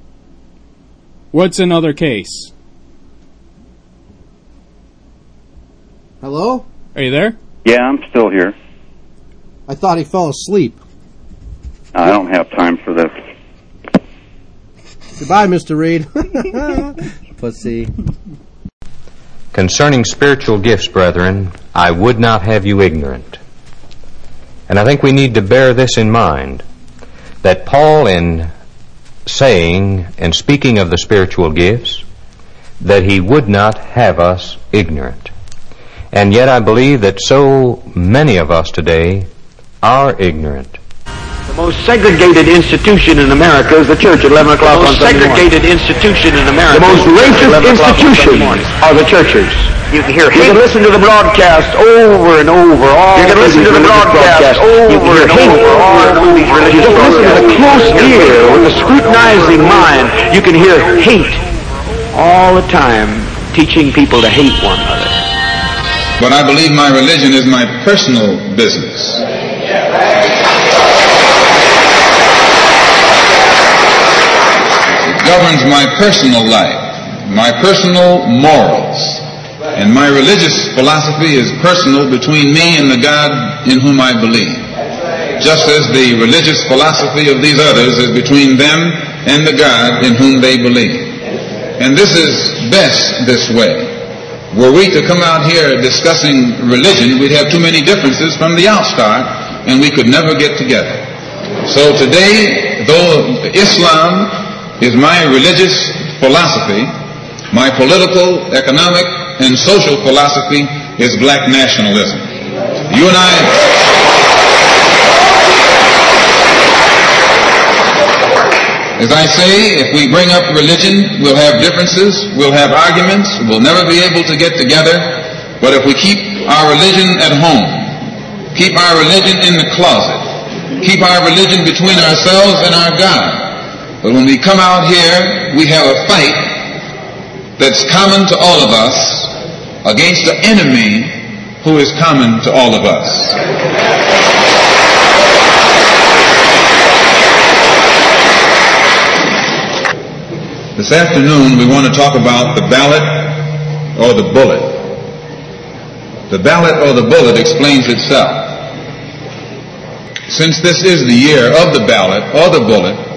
[SPEAKER 10] What's another case?
[SPEAKER 11] Hello?
[SPEAKER 10] Are you there?
[SPEAKER 9] Yeah, I'm still here.
[SPEAKER 11] I thought he fell asleep.
[SPEAKER 9] I don't have time for this.
[SPEAKER 11] Goodbye, Mister Reed. Pussy.
[SPEAKER 12] Concerning spiritual gifts, brethren, I would not have you ignorant. And I think we need to bear this in mind, that Paul, in saying and speaking of the spiritual gifts, that he would not have us ignorant. And yet I believe that so many of us today are ignorant.
[SPEAKER 13] The most segregated institution in America is the church at eleven o'clock on Sunday morning. The most segregated institution in America. The most racist institution are the churches. You can hear hate. You can listen to the broadcast over and over. All you can listen to the broadcast over and over. All these religious broadcasts. Listen to the close ear with a scrutinizing mind. You can hear hate all the time, teaching people to hate one another.
[SPEAKER 14] But I believe my religion is my personal business. It governs my personal life, my personal morals. And my religious philosophy is personal between me and the God in whom I believe. Just as the religious philosophy of these others is between them and the God in whom they believe. And this is best this way. Were we to come out here discussing religion, we'd have too many differences from the outstart, and we could never get together. So today, though Islam is my religious philosophy, my political, economic, and social philosophy is black nationalism. You and I... As I say, if we bring up religion, we'll have differences, we'll have arguments, we'll never be able to get together. But if we keep our religion at home, keep our religion in the closet, keep our religion between ourselves and our God, but when we come out here, we have a fight that's common to all of us against the enemy who is common to all of us. This afternoon we want to talk about the ballot or the bullet. The ballot or the bullet explains itself. Since this is the year of the ballot or the bullet,